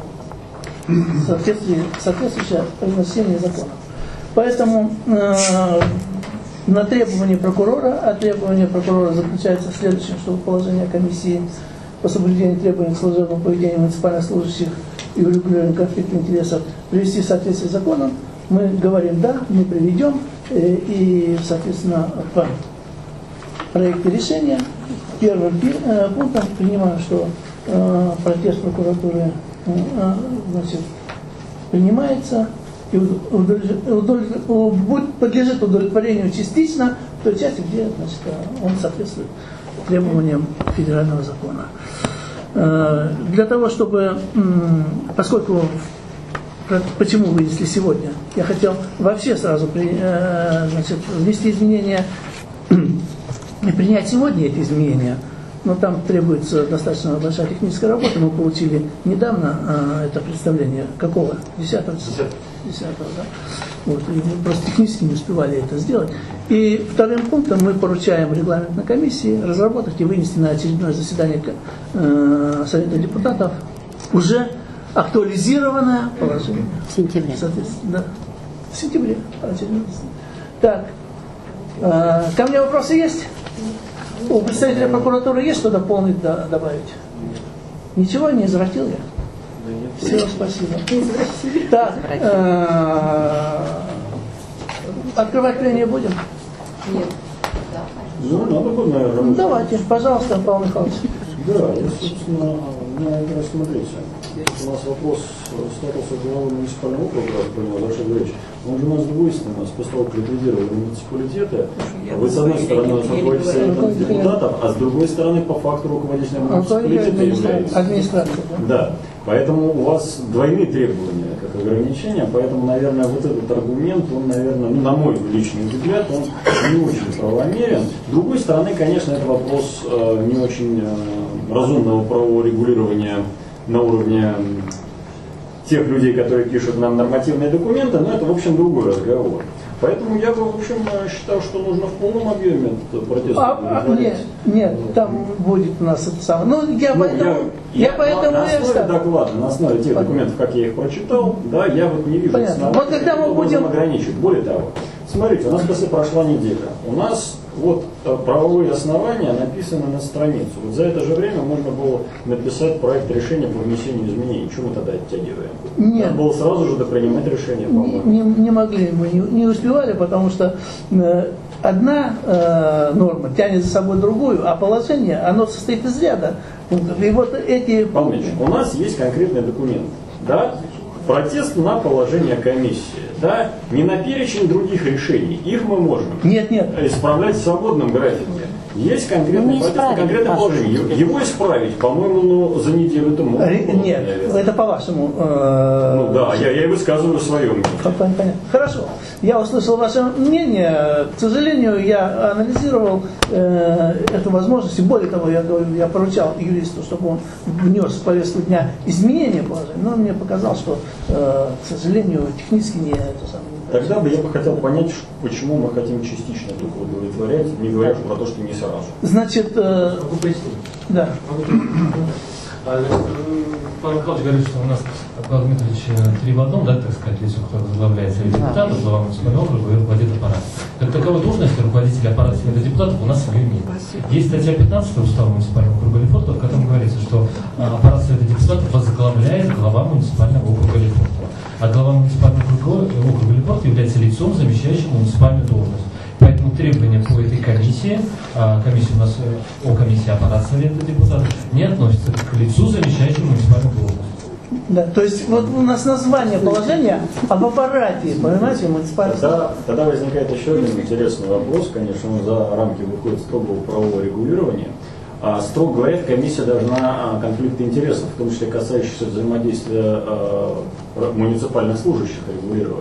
соответствующее произношение закона. Поэтому на требование прокурора, а требование прокурора заключается в следующем, что положение комиссии по соблюдению требований к служебному поведению муниципальных служащих и урегулированию конфликта интересов привести в соответствие с законом, мы говорим да, мы приведем, и, соответственно, в проекте решения первым пунктом принимаем, что протест прокуратуры, значит, принимается и подлежит удовлетворению частично в той части, где, значит, он соответствует требованиям федерального закона. Для того, чтобы, поскольку, почему вынесли сегодня, я хотел вообще сразу значит, внести изменения и принять сегодня эти изменения, но там требуется достаточно большая техническая работа. Мы получили недавно это представление. Какого? 10-го? 10-го, да? Вот, и мы просто технически не успевали это сделать. И вторым пунктом мы поручаем регламентной комиссии разработать и вынести на очередное заседание Совета депутатов уже актуализированное положение.
В сентябре.
Соответственно, да. В сентябре. Так. Ко мне вопросы есть? У представителя прокуратуры есть что дополнить, добавить? Ничего не извратил я? Все, спасибо. Так, открывать прения будем?
Нет.
Ну, надо бы, наверное.
Ну, давайте, пожалуйста, Павел Михайлович.
Да, я, собственно, смотрите, у нас вопрос статуса главы муниципального округа, он же у нас двойственный, после того, как ликвидировали муниципалитеты, вы с одной стороны руководите советом депутатов, а с другой стороны по факту руководителем муниципалитета является.
Администрация.
Да, поэтому у вас двойные требования, как ограничения, поэтому, наверное, вот этот аргумент, он, наверное, ну, на мой личный взгляд, он не очень правомерен. С другой стороны, конечно, это вопрос не очень разумного правового регулирования на уровне тех людей, которые пишут нам нормативные документы, но это, в общем, другой разговор. Поэтому я бы, в общем, считал, что нужно в полном объеме этот протест
нет, там будет у нас это самое. Ну, я поэтому
на основе доклада, на основе тех документов, как я их прочитал, да, я вот не вижу основания,
вот когда мы будем
ограничивать. Более того, смотрите, у нас после прошла неделя. У нас вот правовые основания написаны на страницу. Вот за это же время можно было написать проект решения по внесению изменений. Чего мы тогда оттягиваем?
Нет.
Надо было сразу же допринимать решение, по-моему.
Не могли, мы не успевали, потому что одна норма тянет за собой другую, а положение, оно состоит из ряда пунктов. И вот эти...
Павел Ильич, у нас есть конкретный документ, да? Протест на положение комиссии, да? Не на перечень других решений. Их мы можем исправлять в свободном графике. Есть конкретный протест, конкретное положение. Его исправить, по-моему, за неделю это можно.
Нет, это по-вашему.
Ну да, я и высказываю свое мнение.
Понятно. Хорошо. Я услышал ваше мнение. К сожалению, я анализировал эту возможность. И более того, я поручал юристу, чтобы он внес в повестку дня изменения положения. Но мне показалось, что, к сожалению, технически не это самое.
Тогда бы я бы хотел понять, почему мы хотим частично только удовлетворять, не говоря про то, что не сразу.
Значит,
могу пояснить?
Да.
Павел Михайлович говорит, что у нас Павел Дмитриевич 3 в одном, да, так сказать, лицо, кто возглавляет Совет депутатов, глава муниципального округа и руководит аппаратом. Как таковой должности руководителя аппарата Совета депутатов у нас ее нет. Есть статья 15 Устава муниципального округа Лефортово, в котором говорится, что аппарат Совета депутатов возглавляет глава муниципального округа Лефортово. А глава муниципального округа Лефортово является лицом, замещающим муниципальную должность. Поэтому требования по этой комиссии, комиссия у нас комиссия аппарата Совета депутатов, не относятся к лицу, замещающему муниципальную должность.
Да, то есть вот у нас название положения об аппарате, понимаете, муниципального.
Тогда возникает еще один интересный вопрос, конечно, он за рамки выходит строгого правового регулирования. Строго говоря, комиссия должна конфликты интересов, в том числе касающиеся взаимодействия муниципальных служащих, регулировать.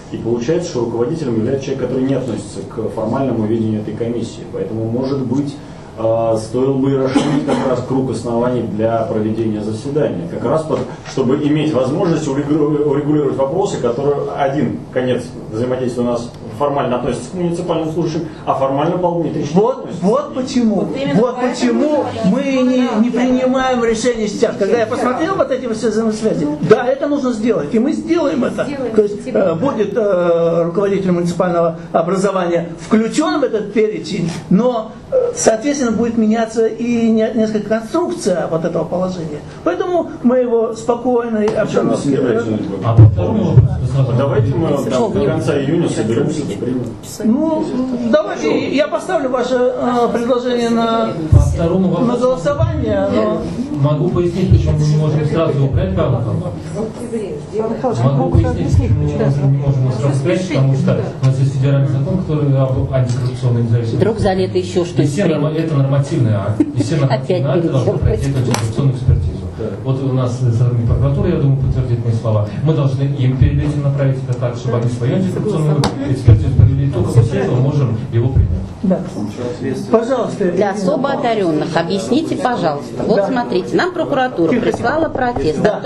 И получается, что руководителем является человек, который не относится к формальному видению этой комиссии. Поэтому, может быть, стоило бы и расширить как раз круг оснований для проведения заседания. Как раз чтобы иметь возможность урегулировать вопросы, которые один конец взаимодействия у нас формально относится к муниципальным служащим, а формально полметрично.
Вот почему мы не принимаем решение сейчас. Когда я посмотрел вот эти все взаимосвязи, да, это нужно сделать, и мы сделаем это. То есть будет руководитель муниципального образования включен в этот перечень, но, соответственно, будет меняться и несколько конструкция вот этого положения. Поэтому мы его спокойно и обстановке.
Давайте мы до конца июня соберемся.
Ну, давайте, я поставлю ваше предложение на голосование. Но...
Могу пояснить, почему мы не можем сразу убрать правду. Могу пояснить, почему мы не можем сразу убрать, потому что у нас есть федеральный закон, который об антикоррупционной независимости.
Вдруг за лето еще что-нибудь.
Это нормативный акт. И все нормативные акты должны пройти антикоррупционную экспертизу. Вот у нас сотрудник прокуратуры, я думаю, подтвердит мои слова. Мы должны им перед этим направить это так, чтобы они свою антикоррупционную экспертизу провели. Только после этого можем его принять.
Да. Пожалуйста.
Для особо одаренных объясните, пожалуйста. Вот да. Смотрите, нам прокуратура прислала протест. Да.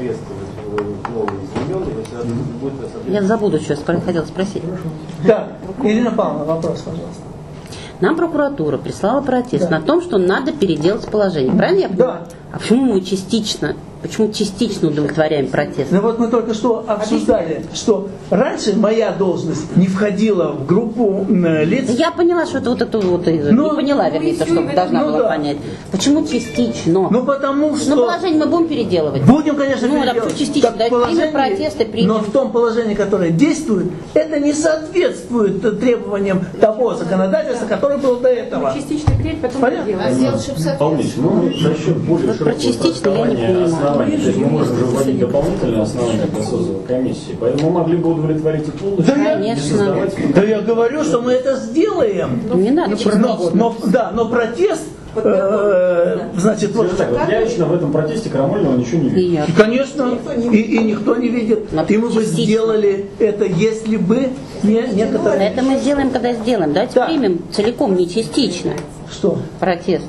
Я забуду, что я хотела спросить.
Да, Ирина Павловна, вопрос, пожалуйста.
Нам прокуратура прислала протест на том, что надо переделать положение. Правильно я понимаю? Да. А почему мы частично удовлетворяем протест?
Ну вот мы только что обсуждали, что раньше моя должность не входила в группу лиц.
Я поняла, что это вот это вот, не поняла, вернее, то, что должна была понять. Почему частично?
Ну потому что...
Ну положение мы будем переделывать.
Будем, конечно,
переделывать. Ну, да, частично, да, примем протесты, примем.
Но в том положении, которое действует, это не соответствует требованиям того законодательства, которое было до этого.
Частично принять, потом переделать.
Полнейший. Ну, за счет более широкого основания, то есть мы можем уже вводить дополнительные основания для создания комиссии. Поэтому мы могли бы удовлетворить и полностью.
Да, конечно. Да я говорю, что мы это сделаем.
Не надо
но протест, значит, вот
так. Я лично в этом протесте крамольного ничего не вижу.
Конечно, и никто не видит. И мы бы сделали это, если бы не некоторые...
Это мы сделаем, когда сделаем. Давайте примем целиком, не частично.
Что?
Протест.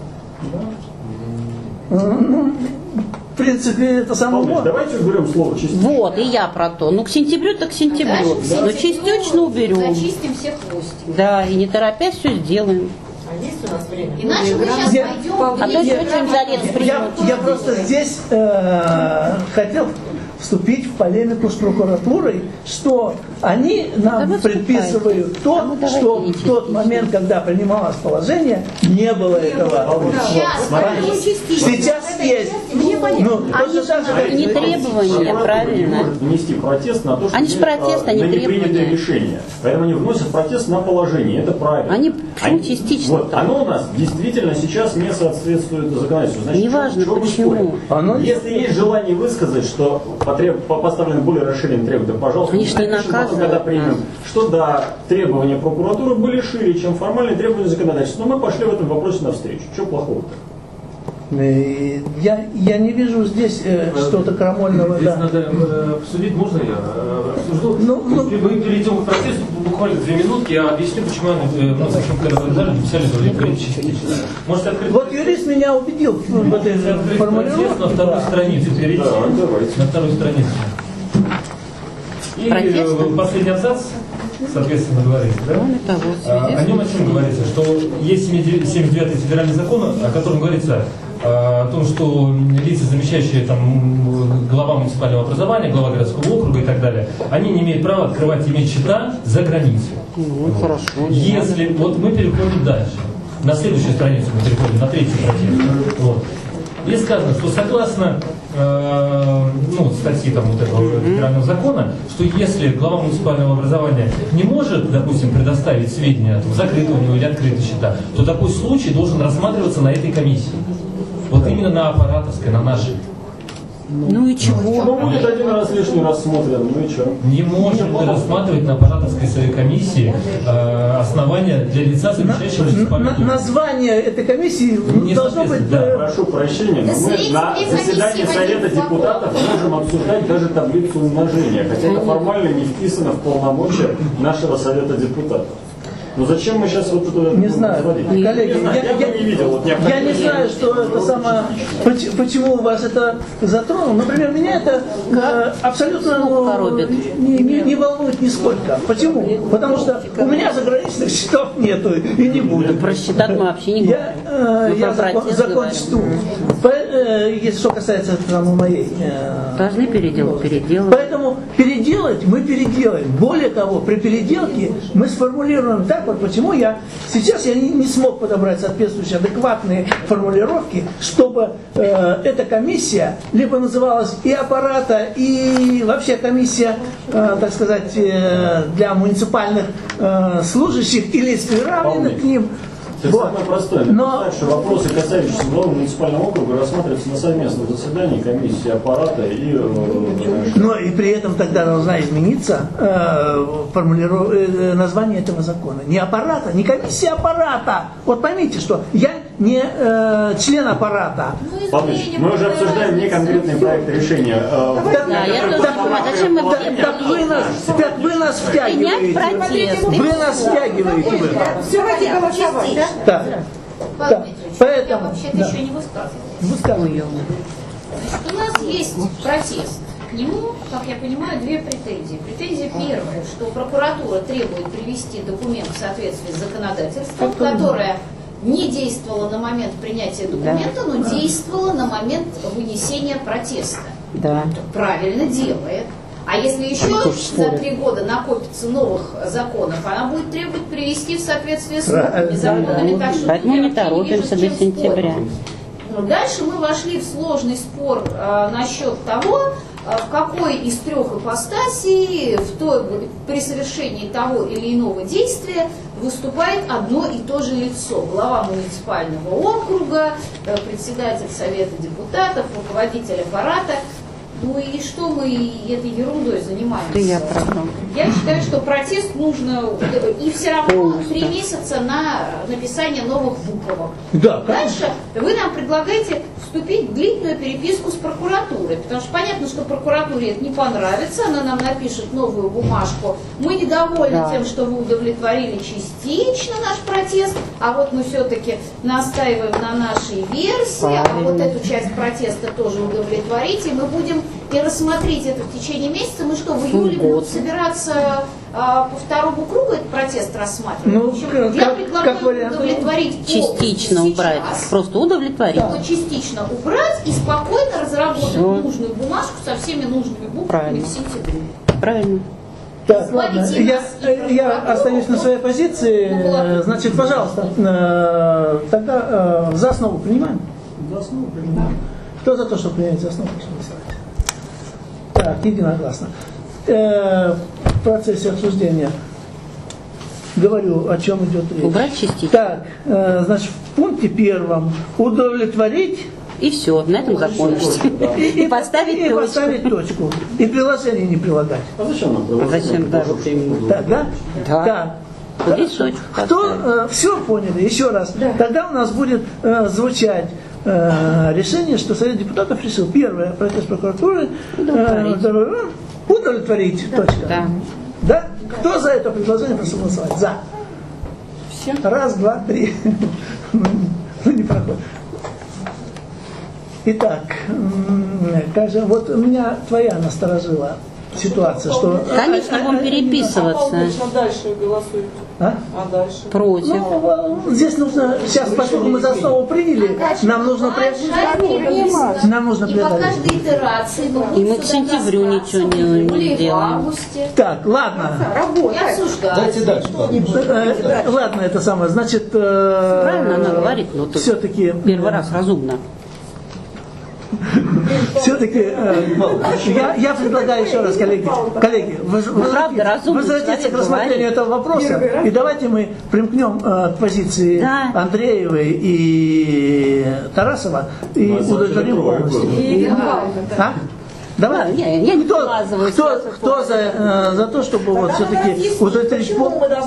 В принципе, это самое.
Давайте уберем слово частично.
Вот, и я про то. Ну, к сентябрю, так к сентябрю. Но частично уберем.
Зачистим все хвостики.
Да, и не торопясь все сделаем.
А есть у нас время?
Иначе мы сейчас пойдем...
А то что-нибудь за лето примем.
Я просто здесь хотел вступить в полемику с прокуратурой, что они нам предписывают то, что в тот момент, когда принималось положение, не было этого. Сейчас есть.
Не требования, правильно.
Может внести протест на то, что
не
непринятое решение. Поэтому они вносят протест на положение. Это правильно.
Они частично.
Вот, оно у нас действительно сейчас не соответствует законодательству. Значит,
неважно почему.
Если есть желание высказать, что поставлены более расширенные требования, пожалуйста,
они же не наказывают.
Когда примем, что да, требования прокуратуры были шире, чем формальные требования законодательства. Но мы пошли в этом вопросе навстречу. Что плохого-то?
Я не вижу здесь что-то крамольного.
Здесь надо обсудить, можно я обсужу? Мы перейдем к протесту, буквально 2 минутки, я объясню, почему когда вы даже написали, что говорить частично. Можете открыть...
Вот юрист меня убедил в этой формулировке.
На второй странице перейти. На второй странице. И последний абзац, соответственно, говорит, да? О нем о чем говорится, что есть 79-й федеральный закон, о котором говорится о том, что лица, замещающие там глава муниципального образования, глава городского округа и так далее, они не имеют права открывать, иметь счета за границей.
Хорошо.
Если вот мы переходим дальше, на следующую страницу мы переходим, на 3-й протест. Вот. И сказано, что согласно статьи там, вот этого федерального закона, что если глава муниципального образования не может, допустим, предоставить сведения, закрыты у него или открыты счета, то такой случай должен рассматриваться на этой комиссии. Вот именно на аппаратовской, на нашей.
Ну и чего?
Ну, будет один раз лишний рассмотрен, ну и что?
Не можем мы рассматривать на аппаратовской своей комиссии основания для лица, замещающего исполнителя.
Название этой комиссии
Не
должно быть...
Прошу прощения, но мы на заседании Совета депутатов можем обсуждать даже таблицу умножения, хотя это формально не вписано в полномочия нашего Совета депутатов. Ну зачем мы сейчас вот это
Не знаю, коллеги, я не знаю, что это самое, почему у вас это затронуло. Например, меня это абсолютно не волнует нисколько. Почему? Потому что у меня заграничных счетов нету и не будет.
Про счета мы вообще не говорим.
Я закон чту. Если что касается моей...
Должны переделать.
Поэтому переделать мы переделаем. Более того, при переделке мы сформулируем так, вот почему сейчас я не смог подобрать соответствующие адекватные формулировки, чтобы эта комиссия либо называлась и аппарата, и вообще комиссия, так сказать, для муниципальных служащих или приравненных к ним.
Это самое простое. Но что вопросы, касающиеся главы муниципального округа, рассматриваются на совместном заседании комиссии аппарата и...
Но и при этом тогда должна измениться название этого закона. Не аппарата, не комиссия аппарата. Вот поймите, что я не член аппарата.
Павлович, мы уже обсуждаем не конкретный проект решения.
Так вы нас втягиваете. Вы нас втягиваете в это.
Давайте голосовать, да?
Да. Поэтому,
я вообще-то еще не высказывала. У нас есть протест. К нему, как я понимаю, две претензии. Претензия первая, что прокуратура требует привести документ в соответствии с законодательством, которое не действовало на момент принятия документа, но действовало на момент вынесения протеста.
Да.
Правильно делает. А если еще за 3 года накопится новых законов, она будет требовать привести в соответствие с новыми законами. Так что
поэтому не торопимся до сентября.
Дальше мы вошли в сложный спор насчет того, в какой из 3 ипостасей при совершении того или иного действия выступает одно и то же лицо. Глава муниципального округа, председатель Совета депутатов, руководитель аппарата. Ну и что мы этой ерундой занимаемся? Я считаю, что протест нужно, и все равно 3 месяца на написание новых буквок.
Да,
дальше вы нам предлагаете вступить в длительную переписку с прокуратурой, потому что понятно, что прокуратуре это не понравится, она нам напишет новую бумажку. Мы недовольны тем, что вы удовлетворили частично наш протест, а вот мы все-таки настаиваем на нашей версии, а вот эту часть протеста тоже удовлетворите, и мы будем и рассмотреть это в течение месяца. Мы что, в июле будем собираться по 2-му кругу этот протест рассматривать? Я предлагаю удовлетворить
частично убрать, просто удовлетворить.
Да. Частично убрать и спокойно разработать нужную бумажку со всеми нужными буквами в сентябре.
Правильно.
Так, ладно, я остаюсь на своей позиции. Значит, пожалуйста, тогда за основу принимаем?
За основу принимаем.
Кто за то, чтобы принять за основу, прошу голосовать. Так, единогласно. В процессе обсуждения говорю, о чем идет речь.
Убрать частично.
Так, значит, в пункте 1 удовлетворить.
И все, на этом закончить. И поставить точку.
И приложение не прилагать.
А зачем нам приложение?
Зачем, да.
Так, да?
Да.
Кто все поняли? Еще раз. Тогда у нас будет звучать решение, что Совет депутатов решил. Первое, протест прокуратуры. Удовлетворить. Точка. Да? Кто за это предложение, прошу голосовать? За. Все. 1, 2, 3. Ну, не проходит. Итак, вот меня твоя насторожила ситуация, что...
Конечно, будем переписываться.
Конечно, дальше голосуют.
А
дальше?
Против.
Ну, здесь нужно, сейчас, поскольку мы за основу приняли, нам нужно преодолеть. Нам нужно
и по каждой итерации
и мы к сентябрю ничего не делаем.
Так, ладно.
Дайте
дальше. Ладно, это самое. Значит,
правильно она говорит, но
все-таки
первый раз разумно.
Все-таки я предлагаю еще раз, коллеги, возвратиться к рассмотрению этого вопроса. И давайте мы примкнем к позиции Андреевой и Тарасова и удовлетворим полностью. Давай.
Я не вкладываюсь.
Кто за то, чтобы вот все-таки удовлетворить полностью?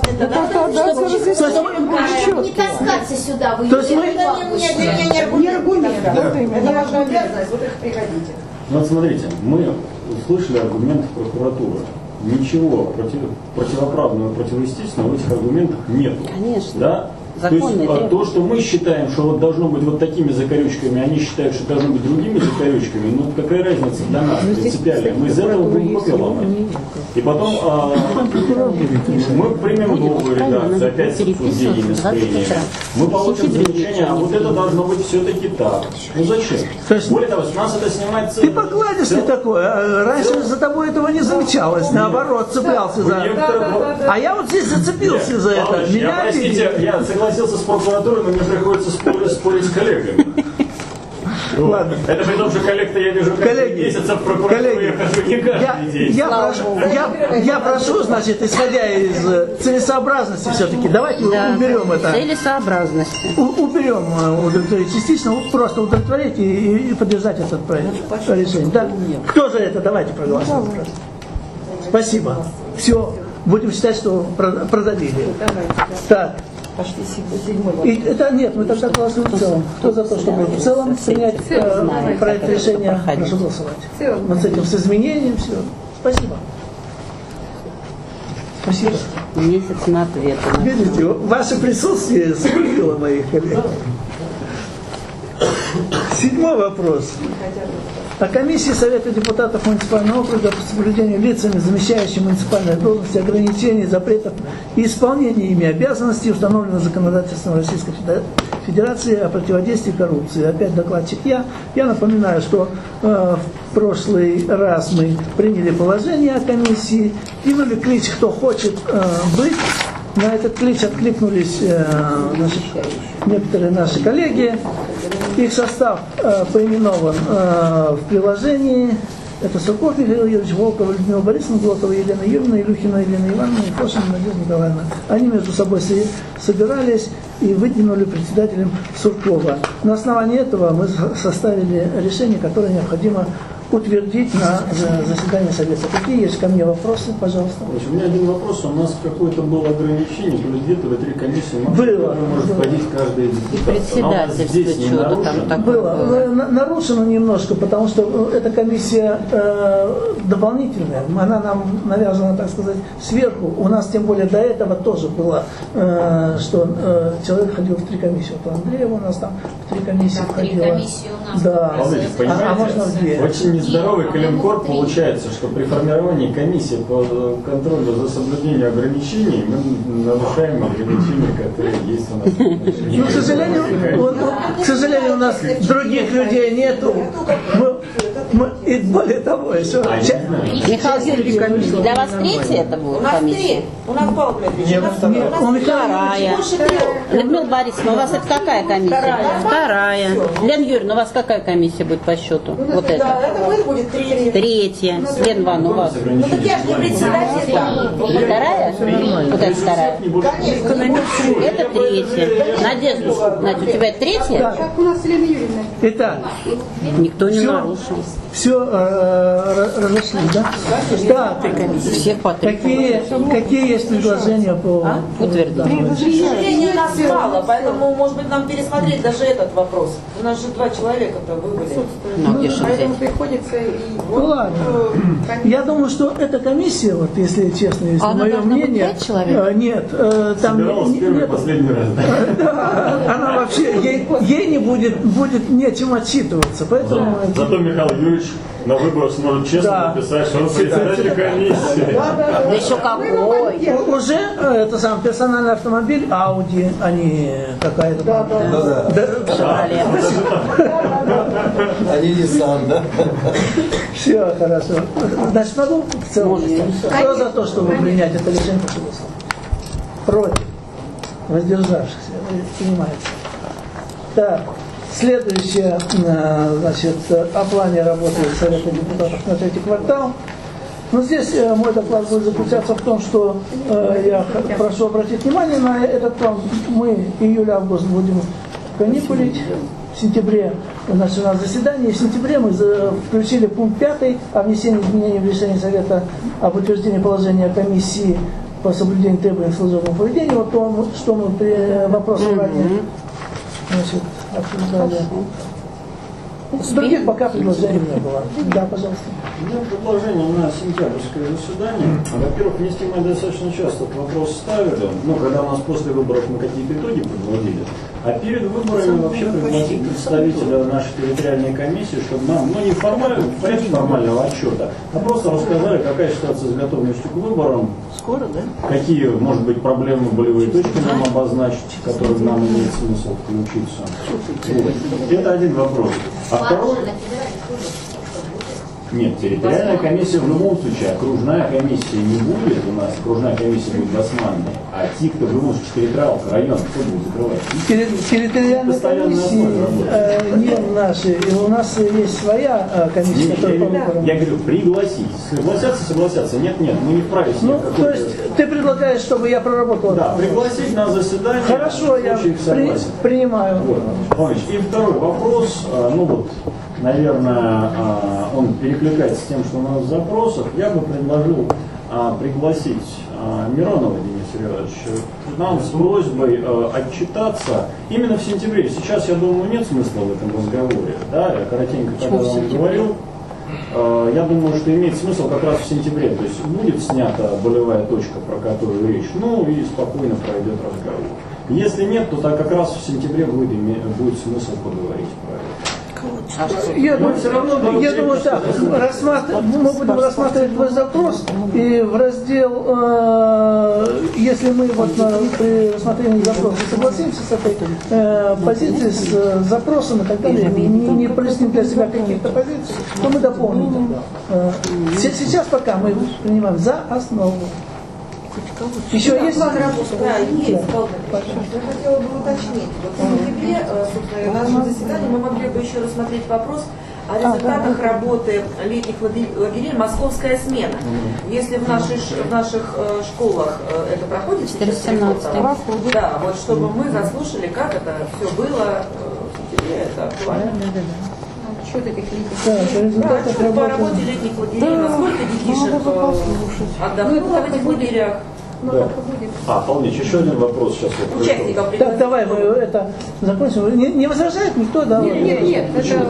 Не таскаться сюда, вы
то есть мы...
не аргумент.
Это ваша обязанность, вот их приходите.
Ну вот смотрите, мы услышали аргументы прокуратуры. Ничего противоправного, противоестественного в этих аргументах нет.
Конечно.
Да? То есть то, что мы считаем, что вот должно быть вот такими закорючками, они считают, что должно быть другими закорючками, ну какая разница для нас принципиально? Мы из этого будем копию ломать. И потом мы примем новую редакцию, опять с обсуждениями, с прениями. Мы получим замечание, а вот это должно быть все-таки так. Ну зачем? Более того, с нас это снимается...
Ты покладистый такой. Раньше за тобой этого не замечалось. Наоборот, цеплялся за... А я вот здесь зацепился за это.
Меня, простите, я согласился с прокуратурой, но мне приходится спорить с коллегами.
Ладно.
Это при том, что коллег-то я вижу каждый месяц, а в прокуратуру я хожу не каждый день.
Я прошу, значит, исходя из целесообразности все-таки, давайте уберем это.
Целесообразности.
Уберем удовлетворить частично, просто удовлетворить и поддержать этот проект решения. Да? Кто за это? Давайте проголосуем. Спасибо. Все, будем считать, что продавили. Так.
Пошли седьмой.
Это нет, мы тогда голосуем в целом. Кто за то, чтобы в целом принять проект решения? Прошу голосовать. Вот с этим, с изменением, все. Спасибо. Спасибо.
Месяц на ответ.
Видите, ваше присутствие скрыло моих коллег. 7-й вопрос. О комиссии Совета депутатов муниципального округа по соблюдению лицами, замещающими муниципальные должности, ограничений, запретов и исполнения ими обязанностей, установленных законодательством Российской Федерации о противодействии коррупции. Опять докладчик я. Я напоминаю, что в прошлый раз мы приняли положение о комиссии, кинули клич, кто хочет быть. На этот клич откликнулись некоторые наши коллеги. Их состав поименован в приложении. Это Сурков Михаил Юрьевич, Волкова Людмила Борисовна, Глотова Елена Юрьевна, Илюхина Елена Ивановна и Кошина Надежда Николаевна. Они между собой собирались и выдвинули председателем Суркова. На основании этого мы составили решение, которое необходимо утвердить на заседании Совета. Какие есть ко мне вопросы, пожалуйста?
У меня один вопрос. У нас какое-то было ограничение, то ли 2, то ли 3 комиссии, может входить каждый депутат.
Председатель здесь не нарушено?
Было. Нарушено немножко, потому что эта комиссия дополнительная. Она нам навязана, так сказать, сверху. У нас, тем более, до этого тоже было, что человек ходил в 3 комиссии. Вот Андреева у нас там в 3 комиссии ходила.
3 комиссии у нас.
Да. А можно в 2.
Очень нездоровый коленкор получается, что при формировании комиссии по контролю за соблюдением ограничений мы нарушаем ограничения, которые есть у нас.
Ну, к сожалению, у нас других людей нету. И более того, еще...
Михаил Юрьевич, для вас 3-я это будет комиссия?
У нас Павел Дмитриевич.
Вторая. Людмила Борисовна, у вас это какая комиссия? Вторая. Лена Юрьевна, у вас какая комиссия будет по счету? Вот это.
Да, это будет 3-я.
3-я. Лена Ивановна, у вас?
Ну так я же не председатель.
Вторая? Вот это вторая?
Конечно.
Это 3-я. Надежда, Надя, у тебя это 3-я?
Как у нас Елена Юрьевна.
Итак.
Никто не нарушил.
Все разошлись, да? Да.
Всех по 3.
Какие есть предложения по...
Утвердить.
Предложений у нас мало, поэтому, может быть, нам пересмотреть даже этот вопрос. У нас же 2 человека-то выбыли.
Поэтому приходится и...
Ну ладно. Я думаю, что эта комиссия, вот если честно, если мое мнение...
5 человек?
Нет, там нет.
Последний раз.
Она вообще, ей не будет нечем отчитываться, поэтому...
Зато Михаил Юрьевич на выбор сможет честно написать, что он председатель комиссии.
Да еще какой.
Уже это сам персональный автомобиль Audi, а не какая-то...
Да.
Они не сам, да?
Все, хорошо. Значит, могу в целом. Кто за то, чтобы принять это решение, прошу голосовать? Против. Воздержавшихся. Принимается. Так. Следующее, значит, о плане работы Совета депутатов на третий квартал. Но здесь мой доклад будет заключаться в том, что я прошу обратить внимание на этот план. Мы июль-август будем каникулить. В сентябре у нас заседание. В сентябре мы включили пункт 5 о внесении изменений в решение Совета об утверждении положения комиссии по соблюдению требований к служебному поведению. Вот то, что мы при вопросе ранее обсуждали. Других пока предложений не было. Да, пожалуйста.
У меня предложение на сентябрьское заседание. Во-первых, вместе мы достаточно часто этот вопрос ставили, когда у нас после выборов мы какие-то итоги подводили. А перед выборами вообще пригласить представителя нашей территориальной комиссии, чтобы нам, не формально, в порядке формального отчета, а просто рассказали, какая ситуация с готовностью к выборам.
Скоро, да?
Какие, может быть, проблемы, болевые точки нам обозначить, в которые нам имеет смысл включиться. Вот. Это один вопрос. А второй... Нет, территориальная комиссия в любом случае, окружная комиссия не будет у нас, окружная комиссия будет басманной, а ТИК-то в любом случае территориалка, район, кто будет закрывать?
Территориальная комиссия не наши, у нас есть своя комиссия, которая по выборам.
Я говорю, пригласить, согласятся, нет, мы не вправе.
То есть ты предлагаешь, чтобы я проработал?
Да, пригласить на заседание.
Хорошо, я принимаю.
Вот. И второй вопрос, наверное, он перекликается с тем, что у нас в запросах. Я бы предложил пригласить Миронова Дениса Ильича к нам с просьбой отчитаться именно в сентябре. Сейчас, я думаю, нет смысла в этом разговоре. Да? Я коротенько когда вам говорил. Я думаю, что имеет смысл как раз в сентябре. То есть будет снята болевая точка, про которую речь, и спокойно пройдет разговор. Если нет, то так как раз в сентябре будет смысл поговорить про это.
Я думаю, так, мы будем рассматривать твой запрос, и в раздел, если мы при рассмотрении запроса согласимся с этой позицией, с запросом и так далее, не проясним для себя каких-то позиций, то мы дополним. Сейчас пока мы принимаем за основу. Еще есть?
Да, есть. Я хотела бы уточнить. В сентябре, собственно, на нашем заседании мы могли бы еще рассмотреть вопрос о результатах работы летних лагерей «Московская смена». Если в наших школах это проходит сейчас, да, вот чтобы мы заслушали, как это все было в сентябре, это актуально.
Что таких летних?
Да, по работе летних лагерей, насколько детишек отдохнуло в этих лагерях.
Да. Полнич, еще один вопрос сейчас.
Так, давай мы это закончим. Не возражает никто, да?
Нет,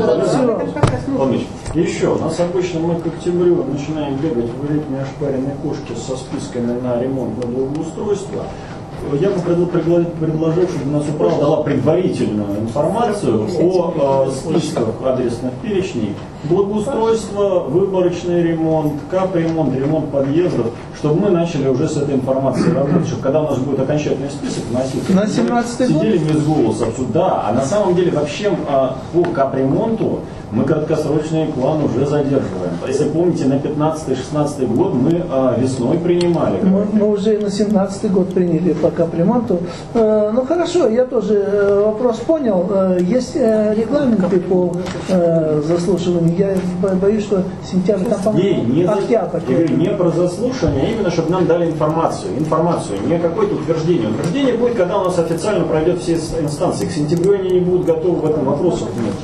Полнич, еще, у нас обычно мы к октябрю начинаем бегать в летние ошпаренные кошки со списками на ремонт, на благоустройство. Я бы предложил, чтобы у нас управа дала предварительную информацию о списках адресных перечней, благоустройство, выборочный ремонт, капремонт, ремонт подъездов, чтобы мы начали уже с этой информацией работать, чтобы когда у нас будет окончательный список вноситься,
на 17-й год?
Сидели без голоса. Да, а на самом деле вообще по капремонту мы краткосрочный план уже задерживаем. Если помните, на 15-16 год мы весной принимали.
Мы уже на 17-й год приняли по капремонту. Ну хорошо, я тоже вопрос понял. Есть регламенты по заслушиванию. Я боюсь, что сентябрь, там, по-моему, октябрь.
Я говорю, не про заслушивание, а именно, чтобы нам дали информацию, не какое-то утверждение. Утверждение будет, когда у нас официально пройдет все инстанции. К сентябрю они не будут готовы в этом вопросе.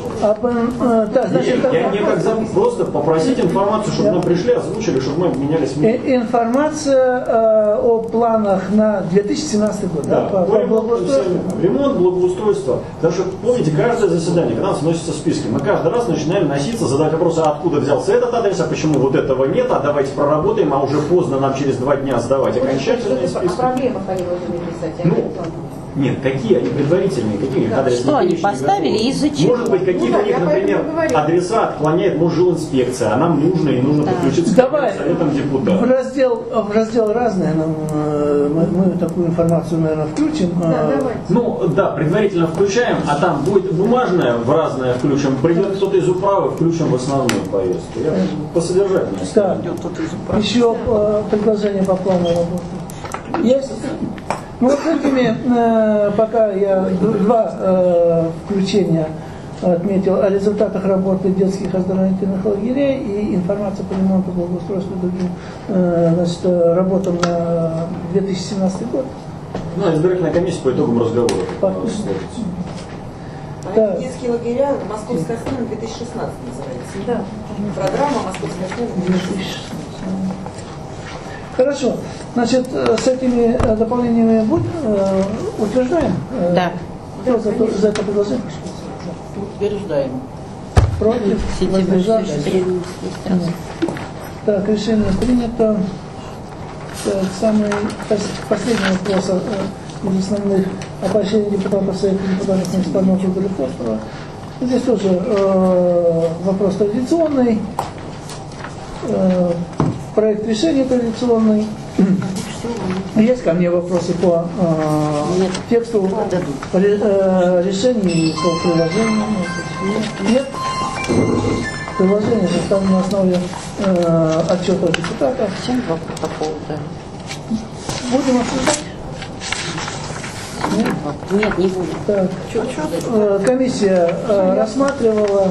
Я не как зам, просто попросить информацию, чтобы нам пришли, озвучили, чтобы мы обменялись мнением.
Информация о планах на 2017 год.
Да, по ремонт, благоустройство. Потому что, помните, каждое заседание, когда у нас вносятся списки, мы каждый раз начинаем носиться, задавать вопросы, откуда взялся этот адрес, а почему вот этого нет, а давайте проработаем, а уже поздно нам через 2 дня сдавать окончательные списки.
О проблемах они должны писать.
Нет, какие они предварительные, какие адресные
что они поставили и из-за чего?
Может быть, какие-то у них, например, адреса отклоняет, может, жилинспекция, а нам нужно, и нужно подключиться к советам депутатов.
В раздел разное мы такую информацию, наверное, включим.
Предварительно включаем, а там будет бумажное, в разное включим, придет кто-то из управы, включим в основную повестку. Я по содержательности.
Да. Еще предложение по плану работы. Есть? Ну вот этими, пока я 2 включения отметил о результатах работы детских оздоровительных лагерей и информация по ремонту, благоустройству и другим работам на 2017 год.
Ну, избирательная комиссия по итогам разговора.
Да. Детские лагеря «Московская смена» 2016 называется. Да. Программа «Московская смена» 2016.
Хорошо. Значит, с этими дополнениями утверждаем?
Да.
Кто за это предложение?
Утверждаем.
Против? Воздержавшись? Так, решение принято. Так, самый последний вопрос из основных о поощрении депутатов Совета депутатов муниципального округа Лефортово. Здесь тоже вопрос традиционный. Проект решения традиционный. Есть ко мне вопросы по тексту решений и по приложению? Нет. Приложение составлено на основе отчета депутатов.
Чем два протокола?
Будем обсуждать?
Нет, не будем.
Так. Комиссия рассматривала,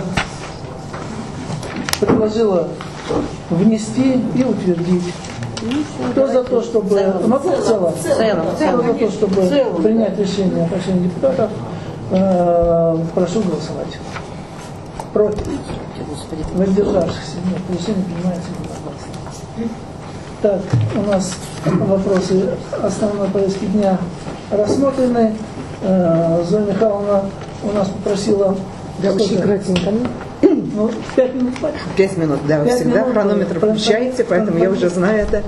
предложила внести и утвердить. Кто за то, чтобы... Могу в целом? Кто за то, чтобы принять решение о поощрении депутатов, прошу голосовать. Против? Воздержавшихся? Нет, решение принимается единогласно. Так, у нас вопросы основной повестки дня рассмотрены. Зоя Михайловна у нас попросила...
Да, очень кратенько.
Ну, 5 минут хватит?
5 минут, да, вы всегда минут, хронометр включаете, поэтому я уже знаю это.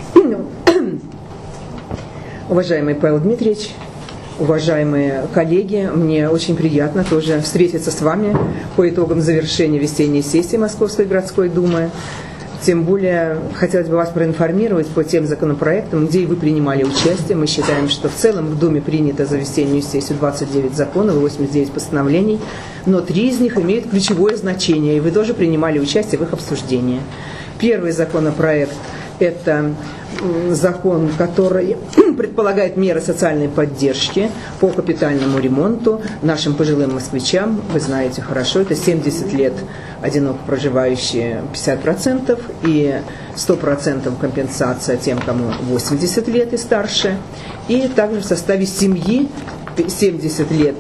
Уважаемый Павел Дмитриевич, уважаемые коллеги, мне очень приятно тоже встретиться с вами по итогам завершения весенней сессии Московской городской думы. Тем более, хотелось бы вас проинформировать по тем законопроектам, где вы принимали участие. Мы считаем, что в целом в Думе принято за весеннюю сессию 29 законов и 89 постановлений, но 3 из них имеют ключевое значение, и вы тоже принимали участие в их обсуждении. Первый законопроект – это закон, который предполагает меры социальной поддержки по капитальному ремонту нашим пожилым москвичам. Вы знаете хорошо, это 70 лет одиноко проживающие 50% и 100% компенсация тем, кому 80 лет и старше. И также в составе семьи 70 лет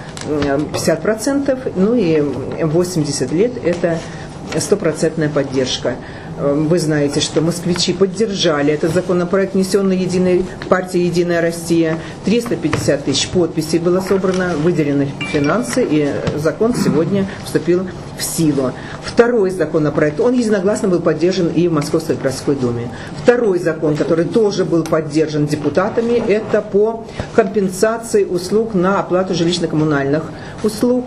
50%, ну и 80 лет это 100% поддержка. Вы знаете, что москвичи поддержали этот законопроект, внесенный Единой партией «Единая Россия». 350 тысяч подписей было собрано, выделены финансы, и закон сегодня вступил в силу. Второй законопроект, он единогласно был поддержан и в Московской городской думе. Второй закон, который тоже был поддержан депутатами, это по компенсации услуг на оплату жилищно-коммунальных услуг,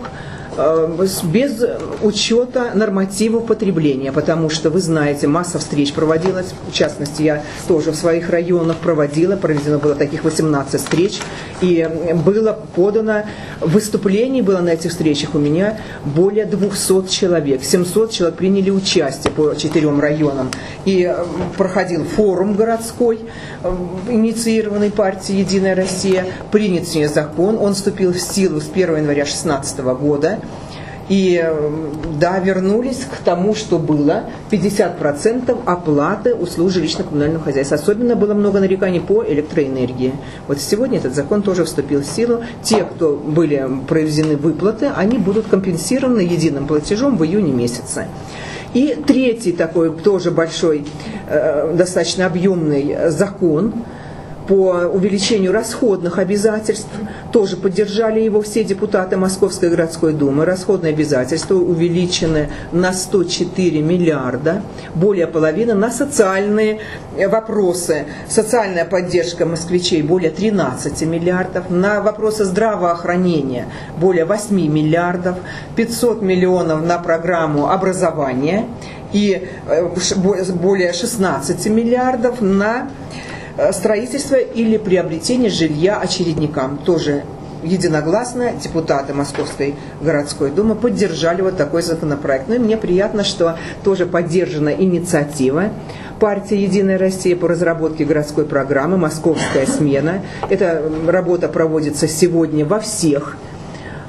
без учета нормативов потребления, потому что, вы знаете, масса встреч проводилась, в частности, я тоже в своих районах проведено было таких 18 встреч, и было подано, выступлений было на этих встречах у меня более 200 человек, 700 человек приняли участие по 4 районам, и проходил форум городской, инициированный партией «Единая Россия», принят с ней закон, он вступил в силу с 1 января 2016 года. И да, вернулись к тому, что было 50% оплаты услуг жилищно-коммунального хозяйства. Особенно было много нареканий по электроэнергии. Вот сегодня этот закон тоже вступил в силу. Те, кто были проведены выплаты, они будут компенсированы единым платежом в июне месяце. И третий такой тоже большой, достаточно объемный закон по увеличению расходных обязательств. Тоже поддержали его все депутаты Московской городской думы. Расходные обязательства увеличены на 104 миллиарда, более половины на социальные вопросы. Социальная поддержка москвичей более 13 миллиардов, на вопросы здравоохранения более 8 миллиардов, 500 миллионов на программу образования и более 16 миллиардов на строительство или приобретение жилья очередникам. Тоже единогласно депутаты Московской городской думы поддержали вот такой законопроект. Ну и мне приятно, что тоже поддержана инициатива партии «Единая Россия» по разработке городской программы «Московская смена». Эта работа проводится сегодня во всех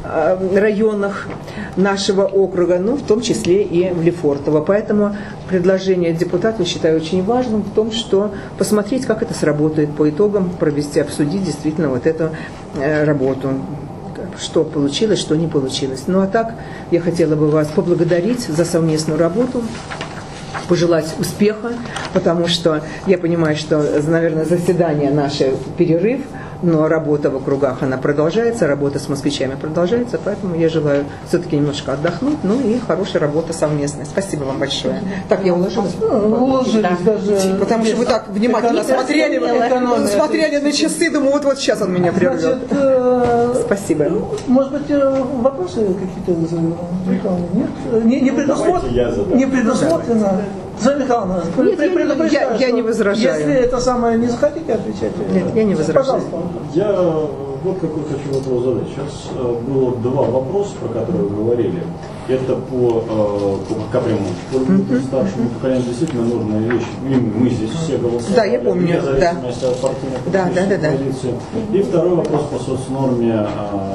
районах нашего округа, ну, в том числе и в Лефортово. Поэтому предложение депутата считаю очень важным в том, что посмотреть, как это сработает по итогам, провести, обсудить действительно вот эту работу. Что получилось, что не получилось. Ну а так, я хотела бы вас поблагодарить за совместную работу, пожелать успеха, потому что я понимаю, что, наверное, заседание наше перерыв, но работа в округах, она продолжается, работа с москвичами продолжается, поэтому я желаю все-таки немножко отдохнуть, ну и хорошая работа совместная. Спасибо вам большое. Так, я уложилась?
Уложились даже.
Потому что вы так внимательно смотрели на часы, думаю, вот сейчас он меня прервет. Спасибо.
Может быть, вопросы какие-то? Нет? Не предусмотрено? Зоя Михайловна,
я не возражаю.
Если это самое не захотите отвечать,
нет, я не возражаю.
Пожалуйста.
Я вот какой хочу вопрос задать. Сейчас было два вопроса, про которые вы говорили. Это по капремонту. По старшему поколению действительно нужная вещь. Мы здесь все голосовали.
Да, я помню.
Вне зависимости от партийной позиции. И второй вопрос по соцнорме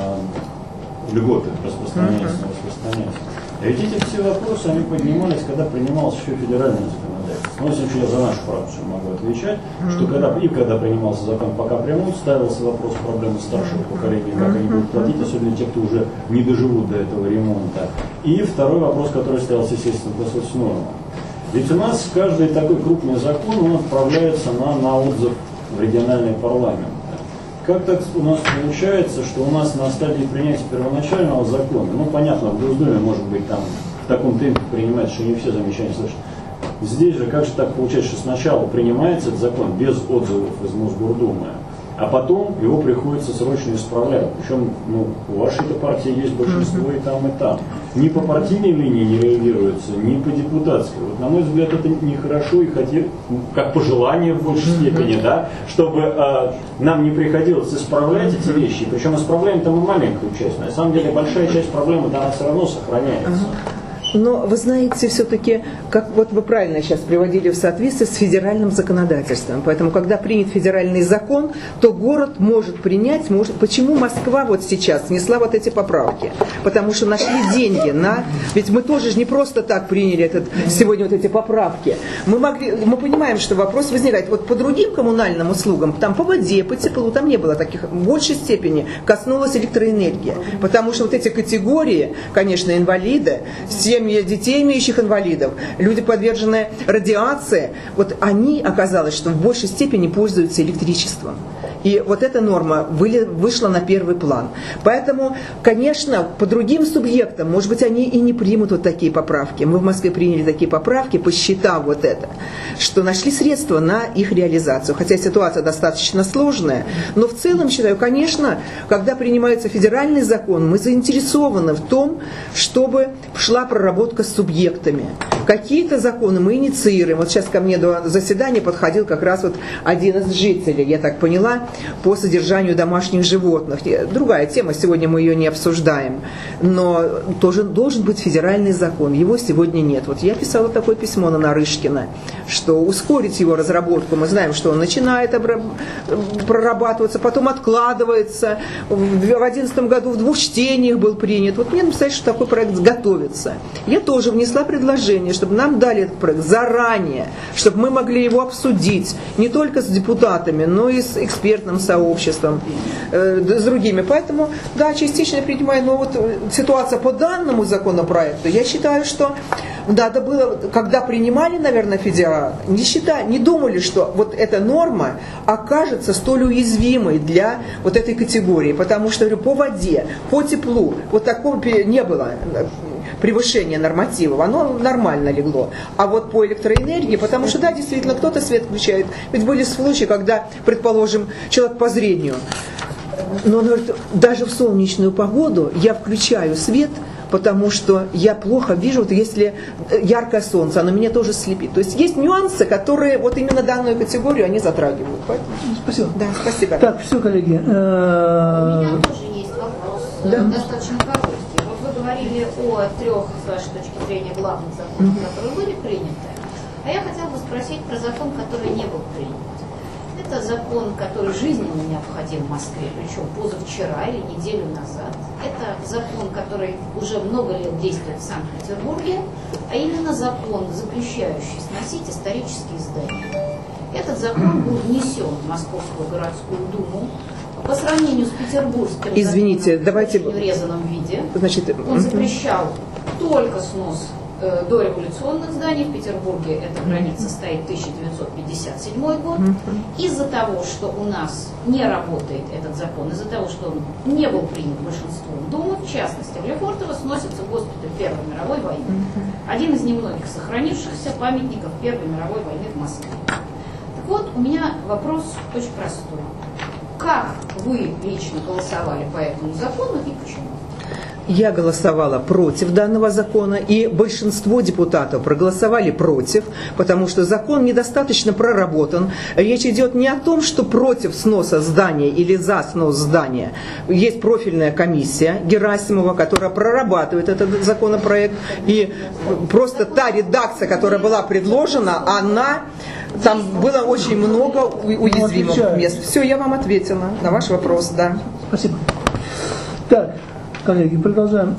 льготы распространяются. А ведь эти все вопросы, они поднимались, когда принималось еще федеральное законодательство. Ну, если я за нашу фракцию могу отвечать, что когда принимался закон по капремонту, ставился вопрос проблемы старшего поколения, как они будут платить, особенно те, кто уже не доживут до этого ремонта. И второй вопрос, который ставился, естественно, по соцнормам. Ведь у нас каждый такой крупный закон, он отправляется на отзыв в региональный парламент. Как так у нас получается, что у нас на стадии принятия первоначального закона, ну понятно, в Госдуме может быть там в таком темпе принимается, что не все замечания слышат. Здесь же как же так получается, что сначала принимается этот закон без отзывов из Мосгордумы, а потом его приходится срочно исправлять. Причем у вашей-то партии есть большинство и там, и там. Ни по партийной линии не реагируется, ни по депутатской. Вот, на мой взгляд, это нехорошо и как пожелание в большей степени, да, чтобы нам не приходилось исправлять эти вещи. Причем исправляем-то мы маленькую часть. На самом деле большая часть проблемы она все равно сохраняется.
Но вы знаете, все-таки, как вот вы правильно сейчас приводили в соответствие с федеральным законодательством. Поэтому, когда принят федеральный закон, то город может принять, почему Москва вот сейчас внесла вот эти поправки? Потому что нашли деньги на... Ведь мы тоже же не просто так приняли сегодня вот эти поправки. Мы понимаем, что вопрос возникает. Вот по другим коммунальным услугам, там по воде, по теплу, там не было таких. В большей степени коснулась электроэнергия. Потому что вот эти категории, конечно, инвалиды, семьи детей, имеющих инвалидов, люди, подверженные радиации, вот они, оказалось, что в большей степени пользуются электричеством. И вот эта норма вышла на первый план. Поэтому, конечно, по другим субъектам, может быть, они и не примут вот такие поправки. Мы в Москве приняли такие поправки, посчитав вот это, что нашли средства на их реализацию. Хотя ситуация достаточно сложная, но в целом, считаю, конечно, когда принимается федеральный закон, мы заинтересованы в том, чтобы шла проработка с субъектами. Какие-то законы мы инициируем. Вот сейчас ко мне до заседания подходил как раз вот один из жителей, я так поняла, по содержанию домашних животных. Другая тема, сегодня мы ее не обсуждаем. Но тоже должен быть федеральный закон. Его сегодня нет. Вот я писала такое письмо на Нарышкина, что ускорить его разработку. Мы знаем, что он начинает прорабатываться, потом откладывается. В 2011 году в 2 чтениях был принят. Вот мне написали, что такой проект готовится. Я тоже внесла предложение, чтобы нам дали этот проект заранее, чтобы мы могли его обсудить не только с депутатами, но и с экспертным сообществом, с другими. Поэтому, да, частично я принимаю, но вот ситуация по данному законопроекту, я считаю, что надо было, когда принимали, наверное, федерал, не думали, что вот эта норма окажется столь уязвимой для вот этой категории, потому что, говорю, по воде, по теплу, вот такого не было превышение нормативов, оно нормально легло. А вот по электроэнергии, потому что, да, действительно, кто-то свет включает. Ведь были случаи, когда, предположим, человек по зрению, но он говорит, даже в солнечную погоду я включаю свет, потому что я плохо вижу, вот если яркое солнце, оно меня тоже слепит. То есть есть нюансы, которые вот именно данную категорию они затрагивают. Поэтому...
Спасибо.
Да, спасибо.
Так, все, коллеги.
У меня тоже есть вопрос, достаточно короткий. Вот вы говорили о 3, с вашей точки зрения, главных законах, которые были приняты. А я хотела бы спросить про закон, который не был принят. Это закон, который жизненно необходим в Москве, причем позавчера или неделю назад. Это закон, который уже много лет действует в Санкт-Петербурге, а именно закон, запрещающий сносить исторические здания. Этот закон был внесен в Московскую городскую думу. По сравнению с петербургским законом в урезанном виде, он запрещал только снос дореволюционных зданий. В Петербурге эта граница стоит 1957 год. Из-за того, что у нас не работает этот закон, из-за того, что он не был принят большинством Думы, в частности, в Лефортово сносится госпиталь Первой мировой войны. Один из немногих сохранившихся памятников Первой мировой войны в Москве. Так вот, у меня вопрос очень простой. Как вы лично голосовали по этому закону и почему?
Я голосовала против данного закона, и большинство депутатов проголосовали против, потому что закон недостаточно проработан. Речь идет не о том, что против сноса здания или за снос здания. Есть профильная комиссия Герасимова, которая прорабатывает этот законопроект, и просто та редакция, которая была предложена, там было очень много уязвимых мест. Все, я вам ответила на ваш вопрос, да.
Спасибо. Так. Коллеги, продолжаем.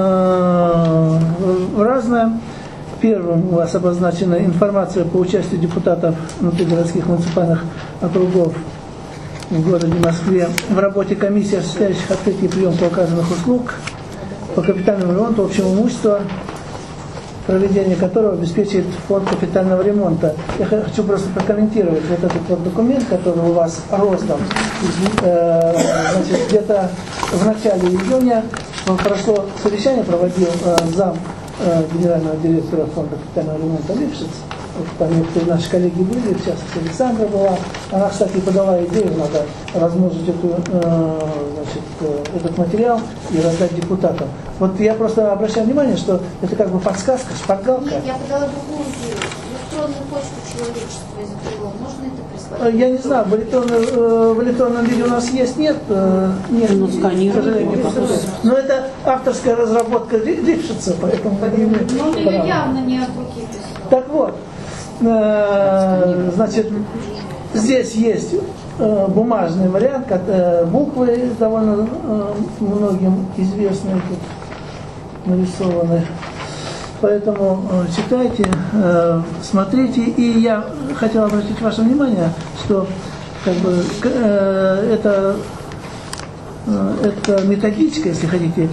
Разное. Первым у вас обозначена информация по участию депутатов внутригородских муниципальных округов в городе Москве в работе комиссии, осуществляющих открытие и прием по указанных услуг по капитальному ремонту общего имущества, проведение которого обеспечивает фонд капитального ремонта. Я хочу просто прокомментировать вот этот вот документ, который у вас роздан. Значит, где-то в начале июня прошло совещание, проводил зам генерального директора фонда капитального ремонта Липшиц. Там некоторые наши коллеги были, в частности Александра была. Она, кстати, подала идею, надо размножить этот материал и раздать депутатам. Вот я просто обращаю внимание, что это как бы подсказка, шпаргалка.
Нет, я подала другую идею. Электронную почту человечества изобрело. Можно это прислать?
Я не знаю, в электронном виде у нас есть, нет, к сожалению, не поступает. Но это авторская разработка Липшица, поэтому
ее явно не от руки писал.
Так вот, значит, здесь есть бумажный вариант, буквы довольно многим известные тут нарисованы. Поэтому читайте, смотрите. И я хотел обратить ваше внимание, что как бы, это методичка, если хотите,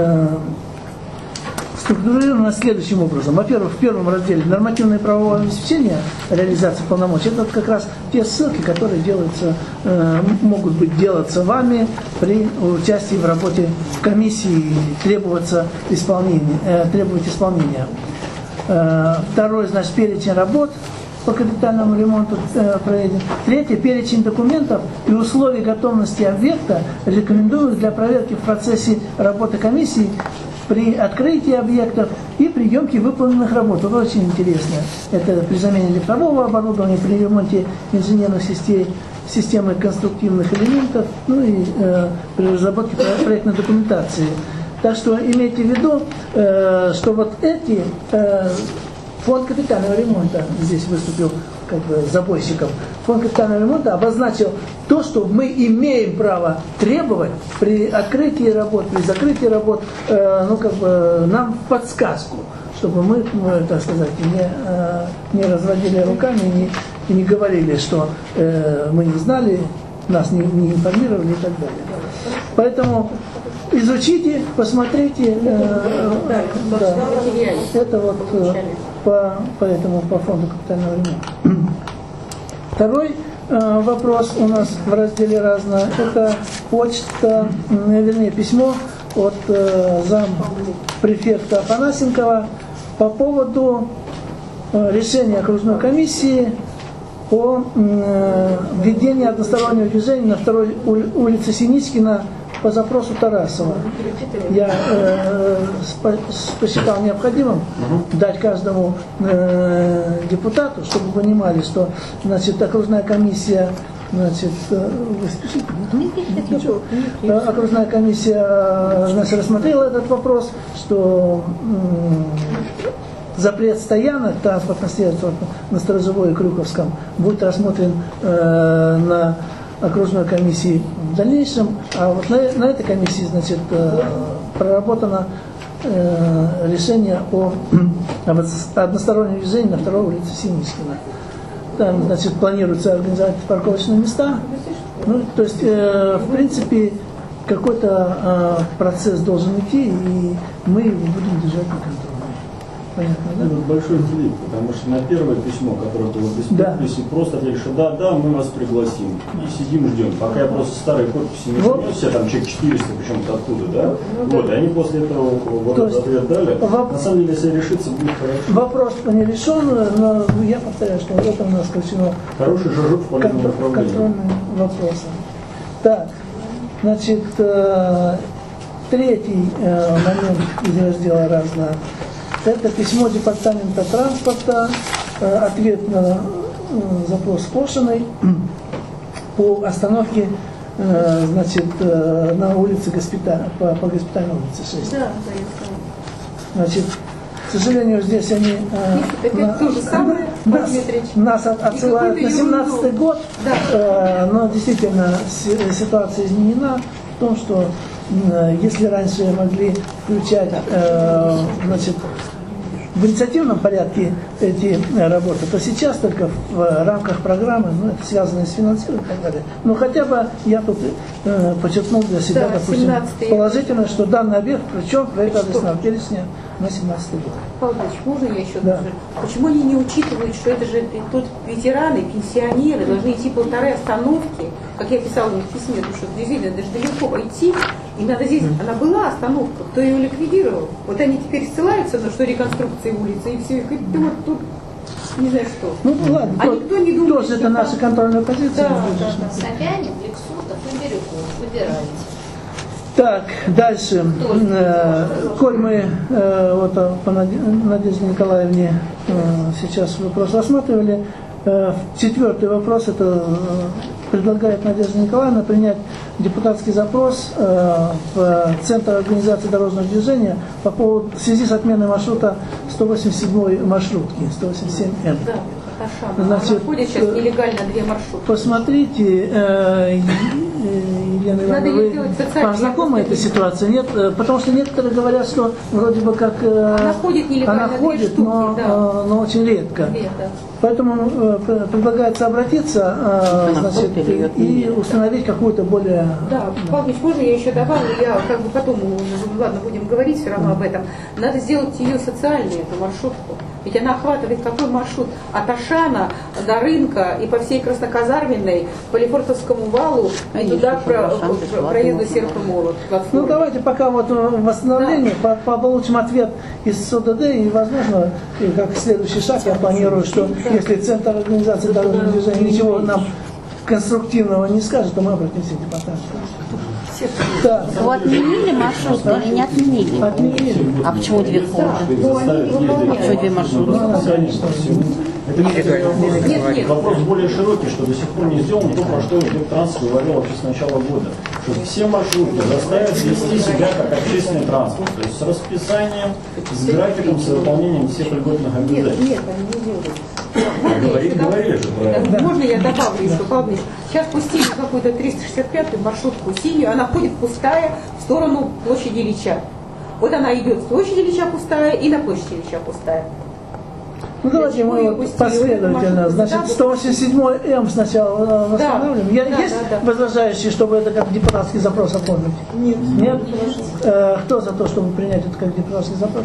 структурировано следующим образом. Во-первых, в первом разделе нормативное правовое обеспечение реализации полномочий. Это как раз те ссылки, которые могут быть делаться вами при участии в работе комиссии и требовать исполнения. Второй, значит, перечень работ по капитальному ремонту проведен. Третье, перечень документов и условий готовности объекта рекомендуемых для проверки в процессе работы комиссии при открытии объектов и приемке выполненных работ. Это очень интересно. Это при замене электрового оборудования, при ремонте инженерных системы конструктивных элементов, ну и при разработке проектной документации. Так что имейте в виду, что вот эти фонд капитального ремонта здесь выступил как бы забойщиком. Фонд капитального ремонта обозначил то, что мы имеем право требовать при открытии работ, при закрытии работ, нам в подсказку, чтобы мы, так сказать, не разводили руками и не говорили, что мы не знали, нас не информировали и так далее. Поэтому изучите, посмотрите. Это вот по фонду капитального ремонта. Второй вопрос у нас в разделе «Разное» – это почта, вернее, письмо от зампрефекта Афанасенкова по поводу решения окружной комиссии по введению одностороннего движения на второй улице Синичкина по запросу Тарасова. Я посчитал необходимым дать каждому депутату, чтобы вы понимали, что, значит, окружная комиссия, окружная комиссия, рассмотрела этот вопрос, что запрет стоянок транспортных средств на Сторожевой и Крюковском будет рассмотрен на окружной комиссии в дальнейшем, а вот на этой комиссии, значит, проработано решение об одностороннем движении на 2-й улице Синишкина. Там, значит, планируется организовать парковочные места. Ну, то есть, в принципе, какой-то процесс должен идти, и мы его будем держать на контроле. Понятно, да?
Это большой сдвиг, потому что на первое письмо, которое было без подписи, просто ответили, что да, мы вас пригласим. И сидим, ждем. Пока я просто старые подписи не внес, все там человек 400, почему-то оттуда, да? Вот, и они после этого вот этот ответ дали. На самом деле, если решится, будет хорошо.
Вопрос не решен, но я повторяю, что это у нас включено
хороший шажок в полезном направлении.
Контрольным вопросом. Так, значит, третий момент из раздела «Разное». Это письмо Департамента транспорта, ответ на запрос Кошиной по остановке, значит, на улице по Госпитальной улице 6.
Да,
значит, к сожалению, здесь они нас отсылают на 17-й год, но действительно ситуация изменена в том, что если раньше могли включать, значит, в инициативном порядке эти работы, то сейчас только в рамках программы, ну, это связано с финансированием и так далее. Но хотя бы я тут подчеркнул для себя, допустим, положительно, что данный объект включен в проект адресного перечня на 17-й год.
Павел Ильич, можно я еще скажу? Почему они не учитывают, что это же тут ветераны, пенсионеры, должны идти 1,5 остановки, как я писала в письме, потому что действительно даже далеко пойти, и надо здесь, она была остановка, кто ее ликвидировал. Вот они теперь ссылаются на что реконструкции улицы, и все, и вот тут не знаю что.
Ну ладно,
а никто не думает,
тоже это наша контрольная позиция.
Собянин, Лексутов и Бирюков. Выбирайте.
Так, дальше. Коль мы вот по Надежде Николаевне сейчас вопрос рассматривали, 4-й вопрос, это предлагает Надежда Николаевна принять депутатский запрос в Центр организации дорожного движения по поводу, в связи с отменой маршрута 187-й маршрутки, 187М.
Да, значит, ходят сейчас нелегально 2 маршрута.
Посмотрите, Елена Ивановна, вы вам знакома эта ситуация? Нет, потому что некоторые говорят, что вроде бы как
она ходит нелегально,
она ходит, штуки, но очень редко. Поэтому предлагается обратиться, значит, и установить какую-то более...
Да, Павел Ильич, можно я еще добавлю, я как бы потом, ладно, будем говорить все равно об этом. Надо сделать ее социальной, эту маршрутку. Ведь она охватывает какой маршрут? От Ашана до рынка и по всей Красноказарменной, по Лефортовскому валу и туда к проезду Серпомолот.
Ну давайте пока вот восстановление, получим ответ из СОДД, и возможно, как следующий шаг я планирую, что если Центр организации дорожного движения ничего нам конструктивного не скажет, то мы обратимся к департаменту.
Вы отменили маршрут или не отменили?
Отменили.
А почему 2 формы? Почему 2 маршрута?
Это не вопрос более широкий, что до сих пор не сделано то, про что Транс говорил вообще с начала года. Что все маршруты заставят вести себя как общественный транспорт. То есть с расписанием, с графиком, с выполнением всех льготных обязательств.
Нет, они не делают.
Говорили же про это.
Можно я добавлю еще, Павел Ильич? Сейчас пустили какую-то 365-ю маршрутку синюю, она ходит пустая в сторону площади Ильича. Вот она идет с площади Ильича пустая и на площади Ильича пустая.
Ну давайте мы последовательно. Значит, 187М сначала восстанавливаем. Есть возражающие, чтобы это как депутатский запрос оформить? Нет. Нет? Кто за то, чтобы принять это как депутатский запрос?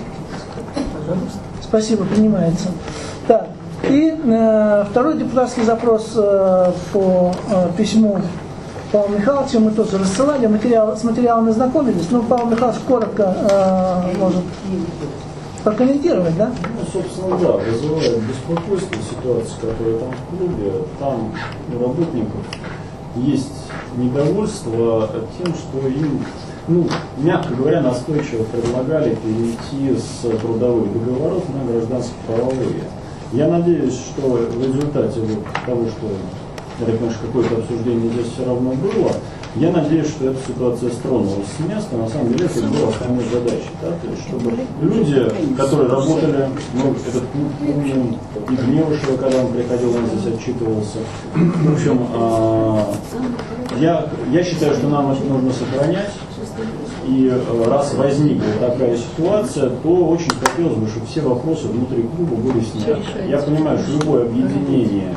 Спасибо, принимается. Так. И второй депутатский запрос по письму Павла Михайловича мы тоже рассылали, с материалами знакомились, но Павел Михайлович коротко может прокомментировать, да?
Ну, собственно, да, вызывает беспокойство ситуация, которая там в клубе, там у работников есть недовольство тем, что им, мягко говоря, настойчиво предлагали перейти с трудовых договоров на гражданско-правовые. Я надеюсь, что в результате того, что, я так понимаю, какое-то обсуждение здесь все равно было, Я надеюсь, что эта ситуация стронулась с места. На самом деле это была основной задачей. Да? То есть, чтобы люди, которые работали, этот клуб помним, и Гневышева, когда он приходил, он здесь отчитывался. В общем, я считаю, что нам это нужно сохранять. И раз возникла такая ситуация, то очень хотелось бы, чтобы все вопросы внутри клуба были сняты. Я понимаю, что любое объединение,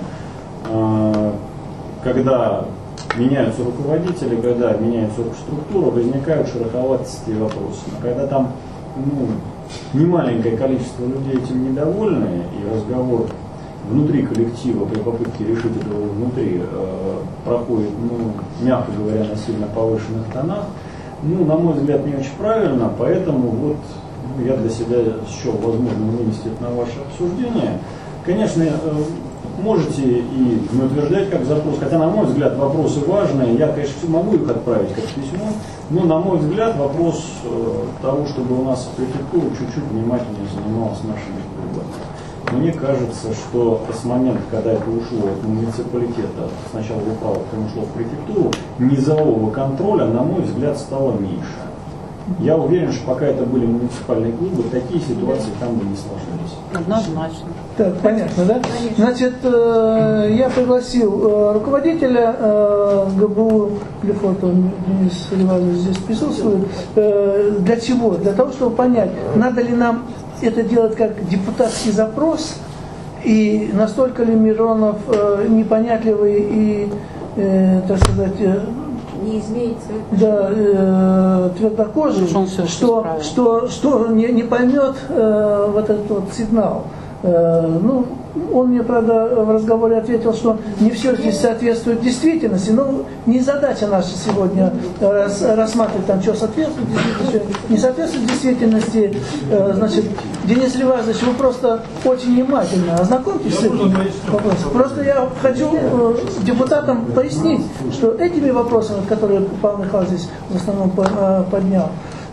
когда меняются руководители, когда меняется структура, возникают шероховатости и вопросы. Но когда там немаленькое количество людей этим недовольны, и разговор внутри коллектива при попытке решить это внутри проходит, мягко говоря, на сильно повышенных тонах, на мой взгляд, не очень правильно, поэтому вот я для себя счел возможным вынести это на ваше обсуждение. Конечно, можете и не утверждать как запрос, хотя, на мой взгляд, вопросы важные, я, конечно, могу их отправить как письмо, но, на мой взгляд, вопрос того, чтобы у нас префектура чуть-чуть внимательнее занималась нашими клубами. Мне кажется, что с момента, когда это ушло от муниципалитета, сначала в управу, потом ушло в префектуру, низового контроля, на мой взгляд, стало меньше. Я уверен, что пока это были муниципальные клубы, такие ситуации там бы не сложились.
Однозначно.
Так, понятно, да? Значит, я пригласил руководителя ГБУ Лефортова, Денис Ливанович здесь присутствует. Для чего? Для того, чтобы понять, надо ли нам это делать как депутатский запрос, и настолько ли Миронов непонятливый и, так сказать,
не изменится.
Да, твердокожий, что не поймет вот этот вот сигнал. Он мне, правда, в разговоре ответил, что не все здесь соответствует действительности. Не задача наша сегодня рассматривать там, что соответствует действительности, что не соответствует действительности. Значит, Денис Ливанович, вы просто очень внимательно ознакомьтесь с этим вопросом. Просто я хочу депутатам пояснить, что этими вопросами, которые Павел Михайлович здесь в основном поднял,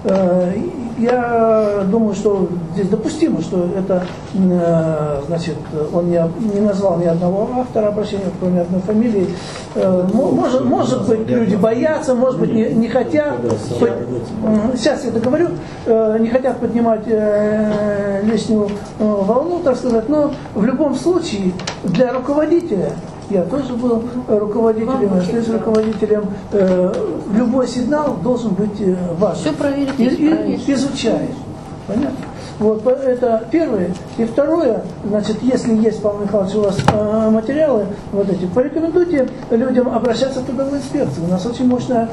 я думаю, что здесь допустимо, что это, значит, он не назвал ни одного автора обращения, кроме одной фамилии. Может быть, люди боятся, может быть, не хотят. Сейчас я договорю, не хотят поднимать лишнюю волну, так сказать, но в любом случае для руководителя, я тоже был руководителем, остаюсь руководителем. Любой сигнал должен быть важен.
Все проверить
и изучаешь. Понятно? Вот, это первое. И второе, значит, если есть, Павел Михайлович, у вас материалы, вот эти, порекомендуйте людям обращаться в трудовую инспекцию. У нас очень мощная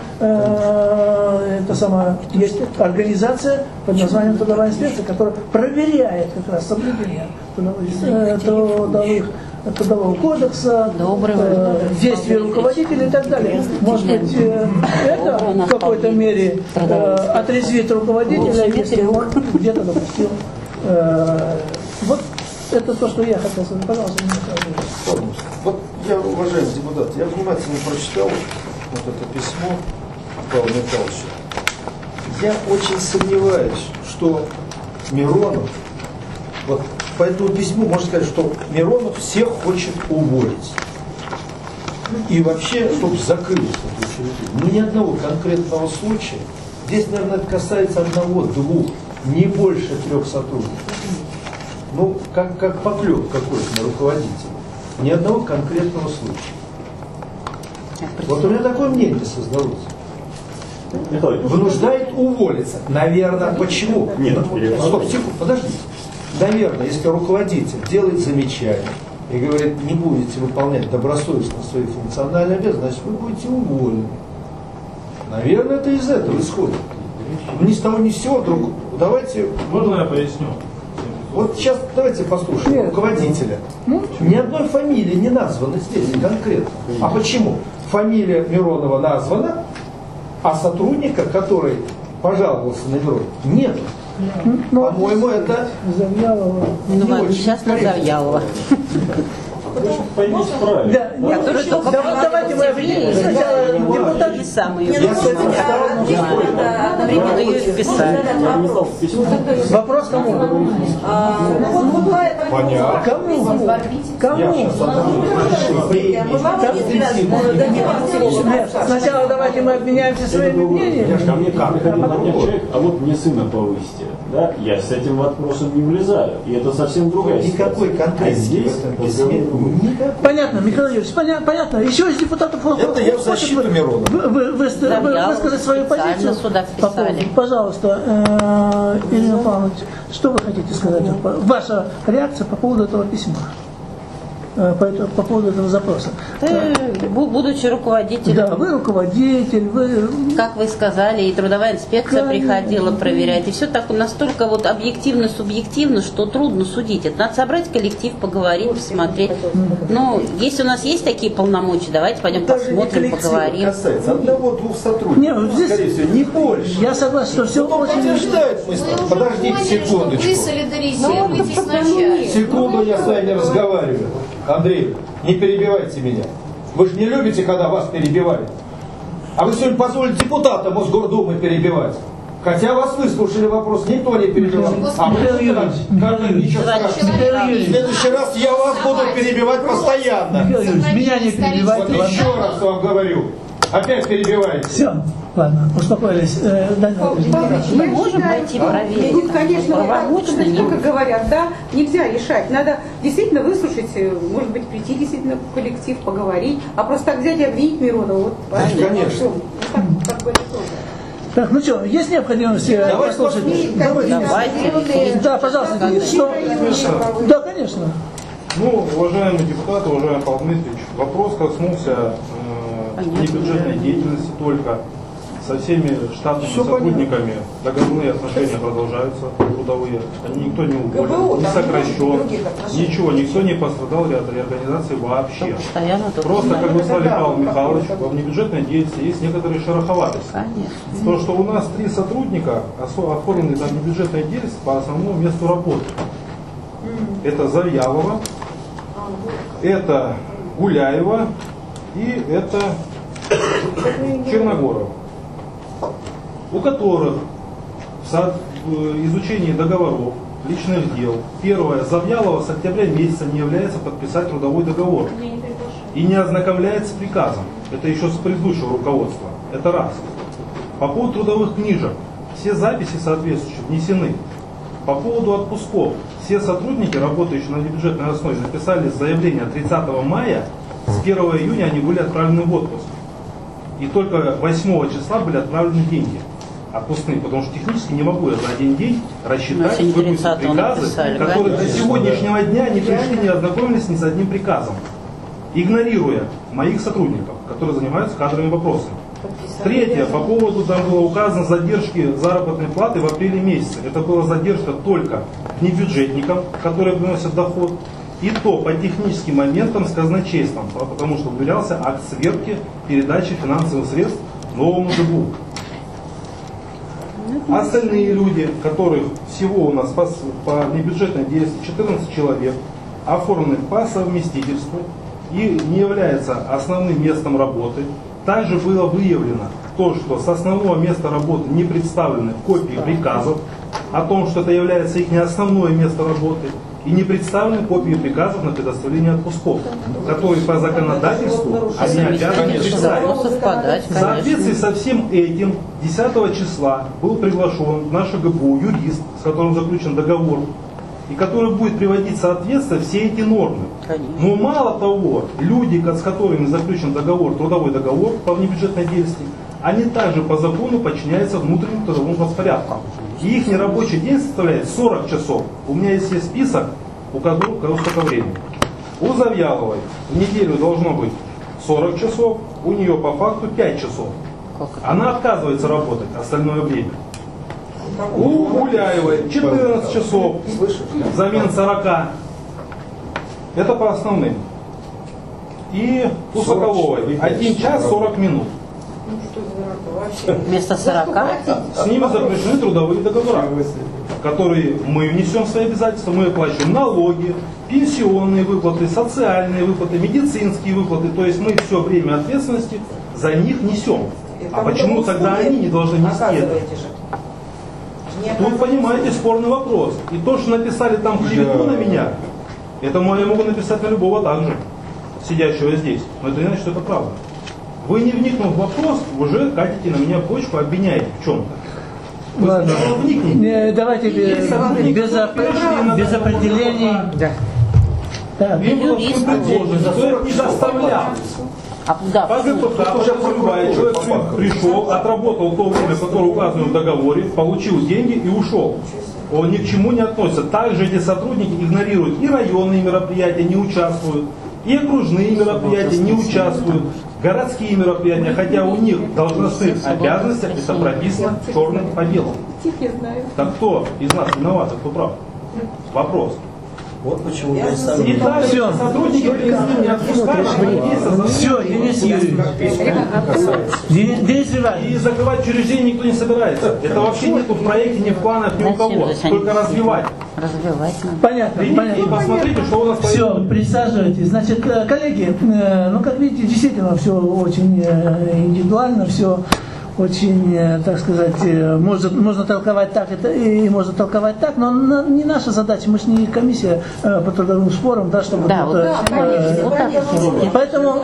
есть организация под названием трудовая инспекция, которая проверяет как раз соблюдение трудового кодекса, действия руководителей и так далее. Может быть, это в какой-то мере отрезвит руководителя, если он где-то допустил. Вот это то, что я хотел сказать. Пожалуйста,
вот я, уважаемый депутат, я внимательно прочитал вот это письмо Павла Михайловича. Я очень сомневаюсь, что Миронов, вот по этому письму можно сказать, что Миронов всех хочет уволить. И вообще, чтобы закрылись это учреждение. Но ни одного конкретного случая. Здесь, наверное, это касается одного-двух, не больше 3 сотрудников. Как поклеп какой-то на руководителя. Ни одного конкретного случая. Вот у меня такое мнение создалось. Вынуждает уволиться. Наверное, почему?
Нет,
стоп, секунду, подождите. Наверное, если руководитель делает замечание и говорит, не будете выполнять добросовестно свои функциональные обязанности, значит, вы будете уволены. Наверное, это из этого исходит. Ни с того, ни с сего вдруг. Давайте.
Можно я поясню?
Вот сейчас давайте послушаем руководителя. Ни одной фамилии не названы здесь конкретно. А почему? Фамилия Миронова названа, а сотрудника, который пожаловался на Миронова, нет. По-моему, это
Завьялова. Сейчас на Завьялова.
поймите правильно.
Да, давайте мы объединим сначала депутаты
самые.
Вопрос кому?
Понятно.
Кому? Сначала давайте мы обменяемся своими мнениями.
Ко мне как? А вот мне сына повысите. Да? Я с этим вопросом не влезаю. И это совсем другая ситуация.
Никакой конкретики в этом письме.
Понятно, Михаил Юрьевич, понятно. Еще из депутатов
это я в защиту Миронова.
Высказать свою позицию. Пожалуйста, Ирина Павловна, что вы хотите сказать? Ваша реакция по поводу этого письма? По поводу этого запроса.
Будучи руководителем.
Да, вы руководитель, вы...
Как вы сказали, и трудовая инспекция приходила проверять. И все так настолько вот объективно, субъективно, что трудно судить. Это надо собрать коллектив, поговорить, посмотреть. Но если у нас есть такие полномочия, давайте пойдем посмотрим, поговорим.
Касается одного-двух сотрудников.
Нет, здесь,
скорее всего, не больше.
Я согласен, что все очень...
Подождите секундочку.
Вы солидаризируетесь вначале.
Секунду, я с вами разговариваю. Андрей, не перебивайте меня. Вы же не любите, когда вас перебивают. А вы сегодня позволили депутата Мосгордумы перебивать. Хотя вас выслушали вопрос, никто не перебивал. А вы ничего скажете. В следующий раз я вас буду перебивать постоянно.
Меня не перебивайте.
Вот еще раз вам говорю. Опять перебиваете.
Все, ладно, успокоились.
Мы можем пойти проверить.
Конечно, только говорят, да, нельзя решать. Надо действительно выслушать, может быть, прийти действительно в коллектив, поговорить. А просто так взять и обвинить Миронова. Вот,
конечно.
Так, ну что, есть необходимость послушать?
Давайте.
Да, пожалуйста. Что? Да, конечно.
Ну, уважаемые депутаты, уважаемый Павел Дмитриевич, вопрос коснулся небюджетной деятельности только. Со всеми штатными сотрудниками договорные отношения продолжаются, трудовые. Никто не уволен, не сокращен, ничего, никто не пострадал от реорганизации вообще. Просто, как вы сказали, Павел Михайлович, во внебюджетной деятельности есть некоторые шероховатости. То, что у нас 3 сотрудника оформлены на внебюджетной деятельности по основному месту работы. Это Завьялова, это Гуляева и это Черногоров, у которых в изучении договоров, личных дел, первое, Завьялова с октября месяца не является подписать трудовой договор и не ознакомляется с приказом. Это еще с предыдущего руководства. Это раз. По поводу трудовых книжек, все записи соответствующие внесены. По поводу отпусков, все сотрудники, работающие на бюджетной основе, написали заявление 30 мая, с 1 июня они были отправлены в отпуск. И только 8 числа были отправлены деньги отпускные, потому что технически не могу я за один день рассчитать, выпустить приказы, которые до сегодняшнего дня не пришли, не ознакомились ни с одним приказом, игнорируя моих сотрудников, которые занимаются кадровыми вопросами. Третье, по поводу, там было указано задержки заработной платы в апреле месяце. Это была задержка только небюджетникам, которые приносят доход, и то по техническим моментам с казначейством, потому что выделялся акт сверки передачи финансовых средств новому ДБУ. Остальные люди, которых всего у нас по небюджетной деятельности 14 человек, оформлены по совместительству и не являются основным местом работы, также было выявлено то, что с основного места работы не представлены копии приказов о том, что это является их не основное место работы, и не представлены копии приказов на предоставление отпусков, которые по законодательству они обязаны представить. В соответствии со всем этим 10 числа был приглашен в наше ГБУ юрист, с которым заключен договор, и который будет приводить в соответствие все эти нормы. Но мало того, люди, с которыми заключен договор, трудовой договор по внебюджетной деятельности, они также по закону подчиняются внутренним трудовым распорядкам. И их нерабочий день составляет 40 часов. У меня есть список, у которого столько времени. У Завьяловой в неделю должно быть 40 часов, у нее по факту 5 часов. Она отказывается работать остальное время. У Гуляевой 14 часов взамен 40. Это по основным. И у Соколовой 1 час 40 минут.
Вместо 40?
С ними заключены трудовые договора. которые мы внесем свои обязательства, мы оплачиваем налоги, пенсионные выплаты, социальные выплаты, медицинские выплаты, то есть мы все время ответственности за них несем. А почему тогда они не должны нести это? Тут, понимаете, спорный вопрос. И то, что написали там клевету на меня, это я могу написать на любого также, сидящего здесь. Но это не значит, что это правда. Вы, не вникнув в вопрос, уже катите на меня почку, обвиняете в чем-то.
Ладно. Давайте без определений.
Да.
Юрист.
Не заставлял. По ГПХ, человек пришел, отработал то время, которое указано в договоре, получил деньги и ушел. Он ни к чему не относится. Также эти сотрудники игнорируют и районные мероприятия, не участвуют, и окружные мероприятия не участвуют, городские мероприятия, хотя у них должностных обязанностях это прописано черным по белому. Так кто из нас виноват, кто прав? Вопрос.
Вот почему я
сам не так. Все, сотрудники не отпускают.
Все, Денис Юрьевич.
И закрывать через день никто не собирается. Это вообще нет в проекте, ни в планах, ни у кого. Только развивать.
Понятно.
И посмотрите, что у нас
все, присаживайтесь. Значит, коллеги, ну как видите, действительно все очень индивидуально, все очень, так сказать, можно толковать так и можно толковать так, но не наша задача, мы же не комиссия по трудовым спорам, да, чтобы...
Да,
тут,
поэтому...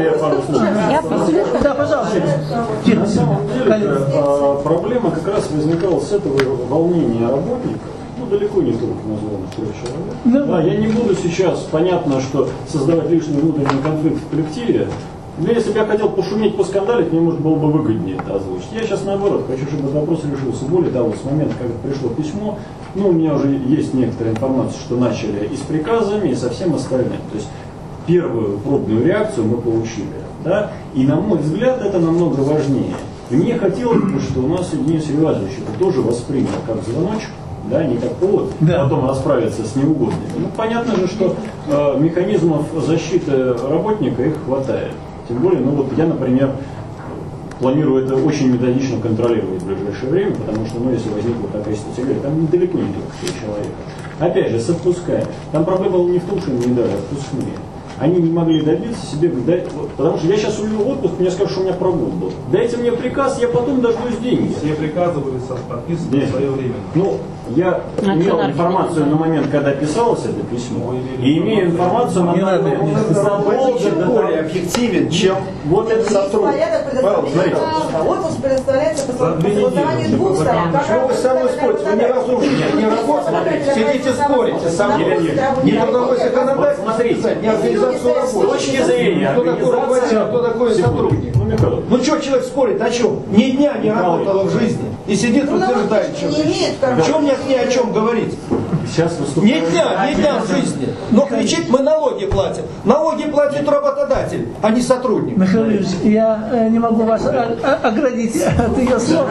Да, пожалуйста. Тихо,
проблема как раз возникала с этого волнения работников. Далеко не только названо 4 человека. Да, я не буду сейчас, понятно, что создавать лишний внутренний конфликт в коллективе. Но если бы я хотел пошуметь, поскандалить, мне, может, было бы выгоднее это озвучить. Я сейчас, наоборот, хочу, чтобы этот вопрос решился. Более того, с момента, когда пришло письмо, у меня уже есть некоторая информация, что начали и с приказами, и со всем остальным. То есть первую пробную реакцию мы получили. Да? И, на мой взгляд, это намного важнее. И мне хотелось бы, что у нас Денис Иванович это тоже воспринял как звоночек, да, не как повод, потом расправиться с неугодными. Ну, понятно же, что механизмов защиты работника их хватает. Тем более, вот я, например, планирую это очень методично контролировать в ближайшее время, потому что, если возникла такая ситуация, там далеко не только 4 человека. Опять же, с отпусками. Там проблема была не в том, что им не дали отпускные. Они не могли добиться себе, потому что я сейчас увижу отпуск, мне скажут, что у меня прогул был. Дайте мне приказ, я потом дождусь деньги.
Все приказы были подписаны в свое время.
Я имел информацию на момент, когда писалось это письмо, и имею информацию на момент
более объективен, чем
вот этот сотрудник.
Смотрите.
Отпуск предоставляется по согласованию двух сторон.
Почему вы со мной спорите? Вы не разрушите, не работаете, сидите спорите со мной. Не трудовой законодательство, не организацию работы.
С точки зрения
кто такой руководитель, кто такой сотрудник? Ну что человек спорит, о чем? Ни дня не работала в жизни. И сидит утверждает что-то. Чего мне ни о чем говорить? Ни дня в жизни. Но кричит, мы налоги платим. Налоги платит работодатель, а не сотрудник.
Михаил Ильич, я не могу вас оградить от ее слов.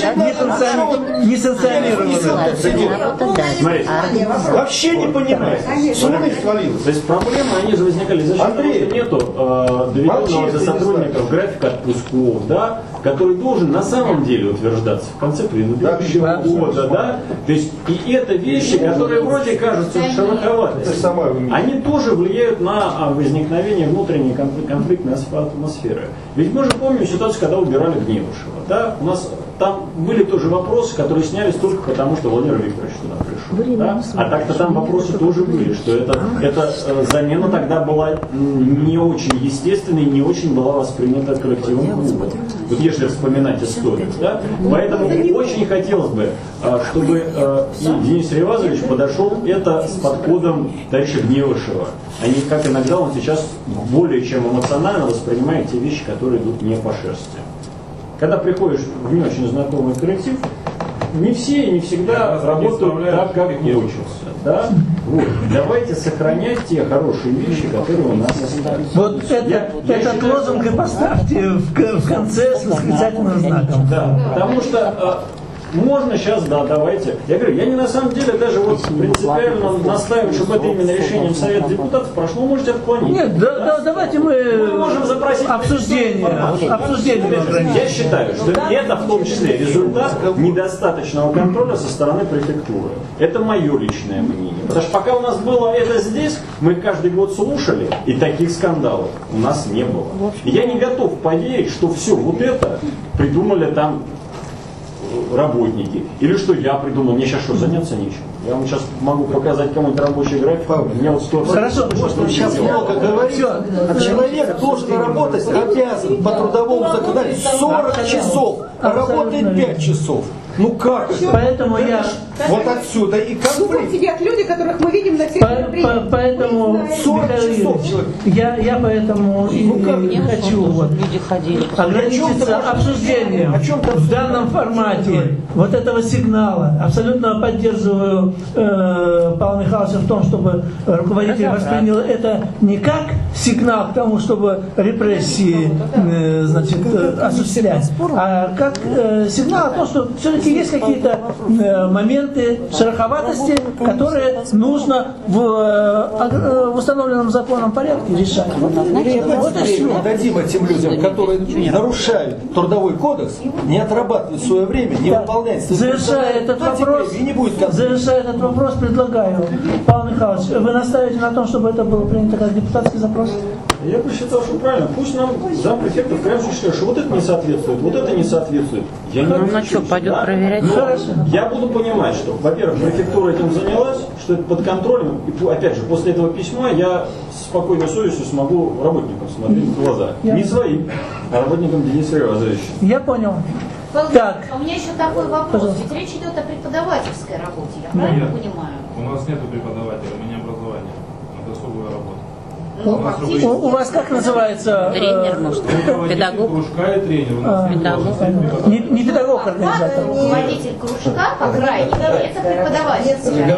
Несанкционированно. Вообще не понимаю. С ума свалилось.
То есть проблемы, они же возникали за счет того, что нету доведенного до сотрудников графика отпусков, да, который должен на самом деле утверждаться в конце предыдущего года, да. То есть и это вещи, которые вроде кажутся шероховатыми, они тоже влияют на возникновение внутренней конфликтной атмосферы. Ведь мы же помним ситуацию, когда убирали Гневушева, да, у нас там были тоже вопросы, которые снялись только потому, что Владимир Викторович туда пришел. Да? А так-то там вопросы тоже были, что эта замена тогда была не очень естественной, не очень была воспринята коллективом клуба. Вот если вспоминать историю. Да? Поэтому очень хотелось бы, чтобы и Денис Ревазович подошел это с подходом товарища Гневушева. А не как иногда он сейчас более чем эмоционально воспринимает те вещи, которые идут не по шерсти. Когда приходишь в не очень знакомый коллектив, не все и не всегда работают так, как хочется. Да? Вот. Давайте сохранять те хорошие вещи, которые у нас остались.
Вот этот лозунг и поставьте в конце с восклицательным знаком.
Да, потому что можно сейчас, да, давайте. Я говорю, я не на самом деле даже вот принципиально настаиваю, чтобы это именно решением Совета депутатов прошло, можете отклонить.
Нет, давайте мы
можем запросить
обсуждение.
Я считаю, что это в том числе результат недостаточного контроля со стороны префектуры. Это мое личное мнение. Потому что пока у нас было это здесь, мы каждый год слушали, и таких скандалов у нас не было. И я не готов поверить, что все вот это придумали там работники. Или что я придумал, мне сейчас что, заняться нечем? Я вам сейчас могу показать кому-то рабочий график. Меня вот столько...
Хорошо, сейчас много говорить. Человек должен работать, обязан по трудовому законодательству 40 часов, а работает 5 часов. Ну как это?
Поэтому я...
Вот отсюда и конфликт.
Сидят люди, которых мы видим на всех мероприятиях.
Поэтому, я поэтому и не хочу ограничиться обсуждением в данном формате вот этого сигнала. Абсолютно поддерживаю Павла Михайловича в том, чтобы руководитель воспринял это не как сигнал к тому, чтобы репрессии осуществлять, а как сигнал о том, что все-таки есть какие-то моменты шероховатости, которые нужно в установленном законном порядке решать.
Вот и все. Дадим этим людям, которые нарушают трудовой кодекс, не отрабатывают свое время, не выполняют свои
Завершая этот вопрос, предлагаю, Павел Михайлович, вы настаиваете на том, чтобы это было принято как депутатский запрос?
Я посчитал, что правильно. Пусть нам зампрефектов скажут, что вот это не соответствует, вот это не соответствует. Я не
на что, пойдет проверять?
Я буду понимать, что, во-первых, префектура этим занялась, что это под контролем. И, опять же, после этого письма я с спокойной совестью смогу работникам смотреть в глаза. Не своим, а работникам Дениса Ривазовича.
Я понял.
Так. У меня еще такой вопрос. Ведь речь идет о преподавательской работе. Я правильно понимаю?
У нас нет преподавателя, у меня образование. Это особая работа.
У вас как называется?
Тренер, может, педагог?
Кружка и тренер. У нас
не педагог, организатор.
Руководитель кружка, по крайней мере, это преподаватель.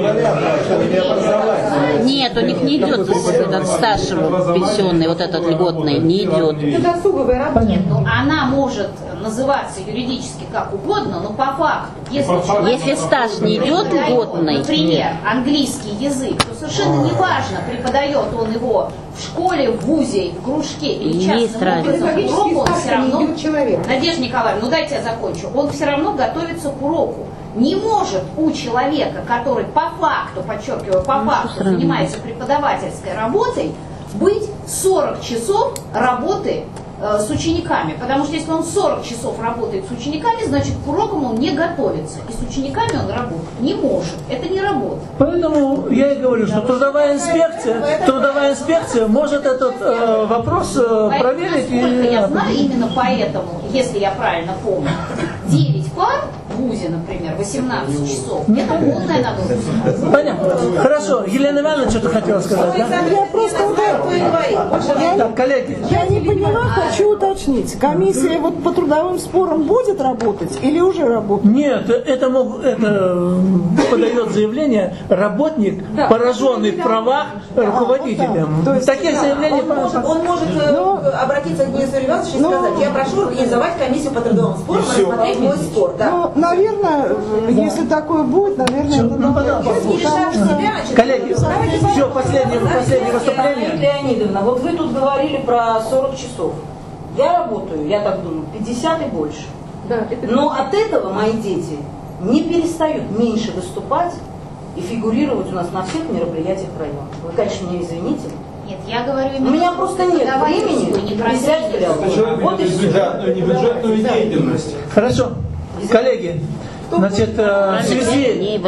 Нет, у них не идет этот стаж пенсионный, вот этот льготный, не идет.
Это досуговая работа.
Нет, ну она может называться юридически как угодно, но по факту,
если стаж не идет льготный,
например, английский язык, то совершенно не важно, преподает он его в школе, в вузе, в кружке или частном образом, он все равно... Надежда Николаевна, дайте я закончу. Он все равно готовится к уроку. Не может у человека, который по факту, подчеркиваю, по факту занимается преподавательской работой, быть 40 часов работы с учениками. Потому что если он 40 часов работает с учениками, значит к урокам он не готовится. И с учениками он работать не может. Это не работа.
Поэтому я и говорю, что трудовая инспекция может этот вопрос проверить.
Я знаю, именно поэтому, если я правильно помню, 9 пар в ВУЗе, например, 18 часов, это полная нагрузка.
Понятно. Хорошо. Елена Ивановна что-то хотела сказать, да?
Я просто
так, коллеги.
Я не поняла, хочу уточнить. Комиссия вот по трудовым спорам будет работать или уже работает?
Нет, это подает заявление работник, пораженный в правах руководителем. Таких заявлений
он может обратиться к Денису Ивановичу и сказать: я прошу организовать комиссию по трудовым спорам, рассмотреть мой спор.
Ну, наверное, если такое будет, наверное, это
коллеги, все, последнее выступление.
Леонидовна, вот вы тут говорили про 40 часов. Я работаю, я так думаю, 50 и больше. Но от этого мои дети не перестают меньше выступать и фигурировать у нас на всех мероприятиях района. Вы, конечно, меня извините.
Нет, я говорю именно...
У меня просто нет времени взять прямо. Вот и все.
Бюджетную деятельность.
Хорошо. Коллеги, значит, в связи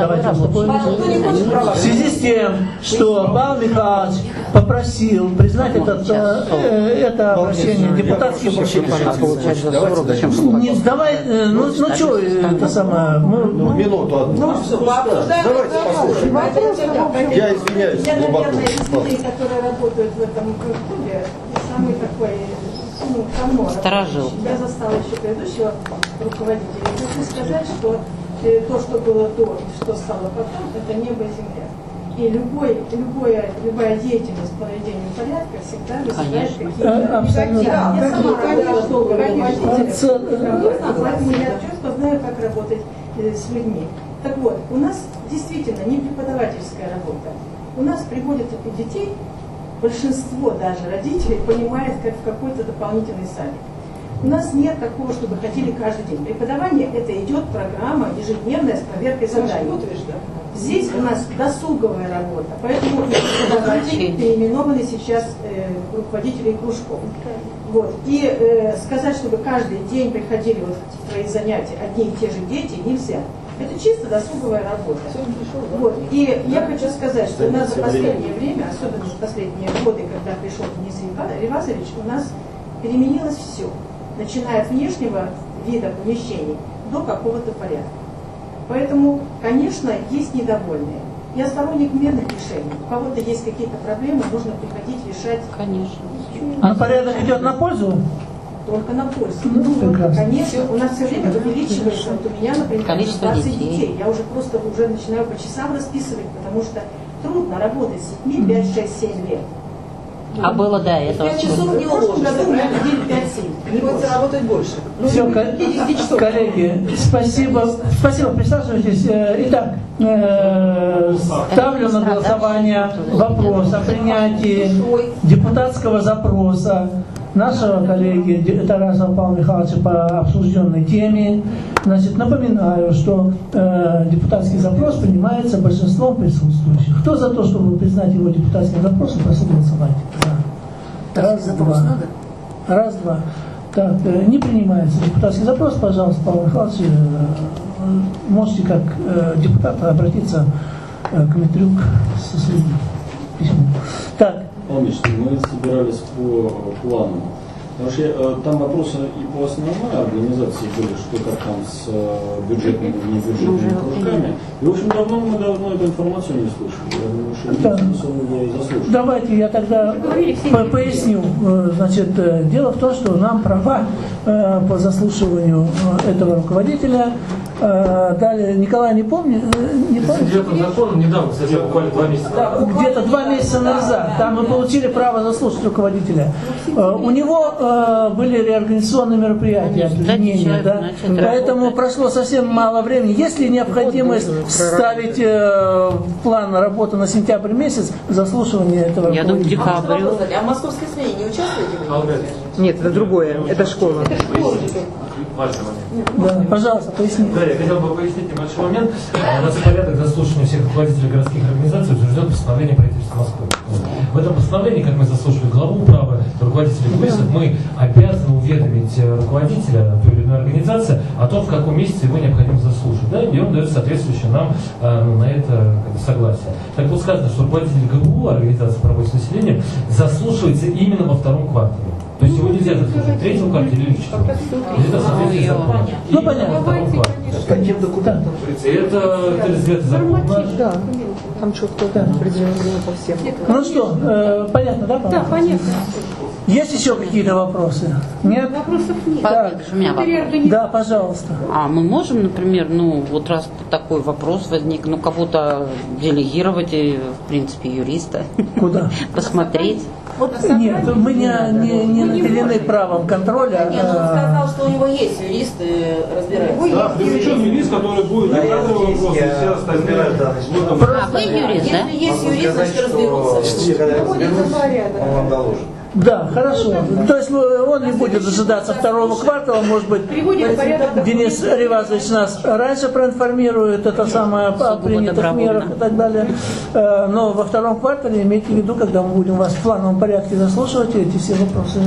с тем, что Павел Михайлович попросил признать это обращение депутатским не давай, что это самое...
Минуту одну. Давайте послушаем. Я извиняюсь глубоко.
Которые работают в этом клубе, самый такой...
Сторожил.
Я застала еще предыдущего руководителя. Хочу сказать, что то, что было до и что стало потом, это небо и земля.
И любая деятельность по наведению порядка всегда вызывает какие-то
абсолютно.
Я сама поэтому я четко знаю, как работать с людьми. Так вот, у нас действительно не преподавательская работа. У нас приводят детей, большинство даже родителей понимает, как в какой-то дополнительный садик. У нас нет такого, чтобы ходили каждый день. Преподавание — это идет программа ежедневная с проверкой заданий. Здесь у нас досуговая работа, поэтому преподаватели переименованы сейчас руководителей кружков. Вот. И сказать, чтобы каждый день приходили вот в твои занятия одни и те же дети, нельзя. Это чисто досуговая работа. Вот. И я хочу сказать, что у нас за последнее время, особенно за последние годы, когда пришел Денис Ревазович, у нас переменилось все. Начиная от внешнего вида помещений до какого-то порядка. Поэтому, конечно, есть недовольные. Я сторонник мирных решений. У кого-то есть какие-то проблемы, нужно приходить решать.
Конечно.
А порядок идет на пользу?
Только на пользу. Конечно, у нас все время увеличивается. Вот у меня, например, количество 20 детей. Я уже начинаю по часам расписывать, потому что трудно работать с детьми 5, 6, 7 лет.
А было до этого.
5 часов не уложишься.
Приходится работать больше.
Все, коллеги, спасибо. Спасибо, присаживайтесь. Итак, ставлю на голосование вопрос о принятии депутатского запроса нашего коллеги Тараса Павла Михайловича по обсужденной теме. Значит, напоминаю, что депутатский запрос принимается большинством присутствующих. Кто за то, чтобы признать его депутатским запросом, прошу голосовать. Раз, два. Так, не принимается депутатский запрос, пожалуйста, Павел Михайлович, можете как депутат обратиться к Митрюк со своим письмом. Так.
Павел Ильич, мы собирались по плану. Потому что там вопросы и по основной организации были, что как там с бюджетными и небюджетными кружками. И, в общем, давно эту информацию не слышали. Я думаю, что не заслушали.
Давайте я тогда поясню. Значит, дело в том, что нам права по заслушиванию этого руководителя дали, Николай, не помню?
Бюджетным законом недавно, кстати, буквально 2 месяца.
Где-то 2 месяца назад. Там мы получили право заслушать руководителя. У него были реорганизационные мероприятия, объединения, да? Поэтому прошло совсем мало времени. Есть ли необходимость ставить в план работы на сентябрь месяц заслушивание этого руководителя?
Я думаю, декабрь.
А в московской смене не участвуете?
Нет, это другое, это школа.
Да, пожалуйста, поясните.
Да, я хотел бы пояснить небольшой момент. У нас порядок заслушивания всех руководителей городских организаций утвержден постановление правительства Москвы. В этом постановлении, как мы заслушали главу управы, руководителей ГУИСов, мы обязаны уведомить руководителя той или иной организации о том, в каком месяце его необходимо заслушать. Да? И он дает соответствующее нам на это согласие. Так вот сказано, что руководитель ГУ, организации по работе с населением, заслушивается именно во 2-м квартале. То есть его нельзя заслушать в 3-м квартале или в 4-м. Это соответствие закону.
Ну, понятно.
Каким документом?
Это известный закон наш.
Да, там четко определено по всем.
Ну что, понятно, да?
Да, понятно.
Есть еще какие-то вопросы? Нет?
Вопросов нет.
Так.
У меня вопрос.
Да, пожалуйста.
А мы можем, например, вот раз такой вопрос возник, кого-то делегировать, в принципе, юриста?
Куда?
Посмотреть.
Нет, мы не наделены правом контроля.
Нет, он сказал, что у него есть юрист и разбирается.
Да, привлечен юрист, который будет кадровый вопрос и все остальные.
А вы юрист, да?
Если есть юрист, значит разберутся.
Он вам доложит.
Да, хорошо. То есть он не будет дожидаться 2-го квартала, может быть, Денис Ревазович нас раньше проинформирует, это самое о принятых мерах и так далее. Но во 2-м квартале имейте в виду, когда мы будем вас в плановом порядке заслушивать, эти все вопросы.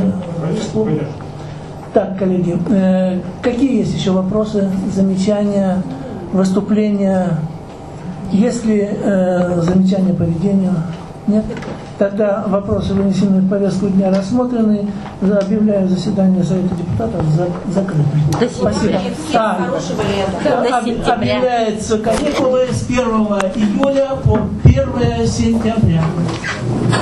Так, коллеги, какие есть еще вопросы, замечания, выступления? Есть ли замечания по ведению? Нет? Тогда вопросы, вынесенные в повестку дня, рассмотрены. Объявляю заседание Совета депутатов закрытым. Спасибо. Объявляются каникулы с 1 июля по 1 сентября.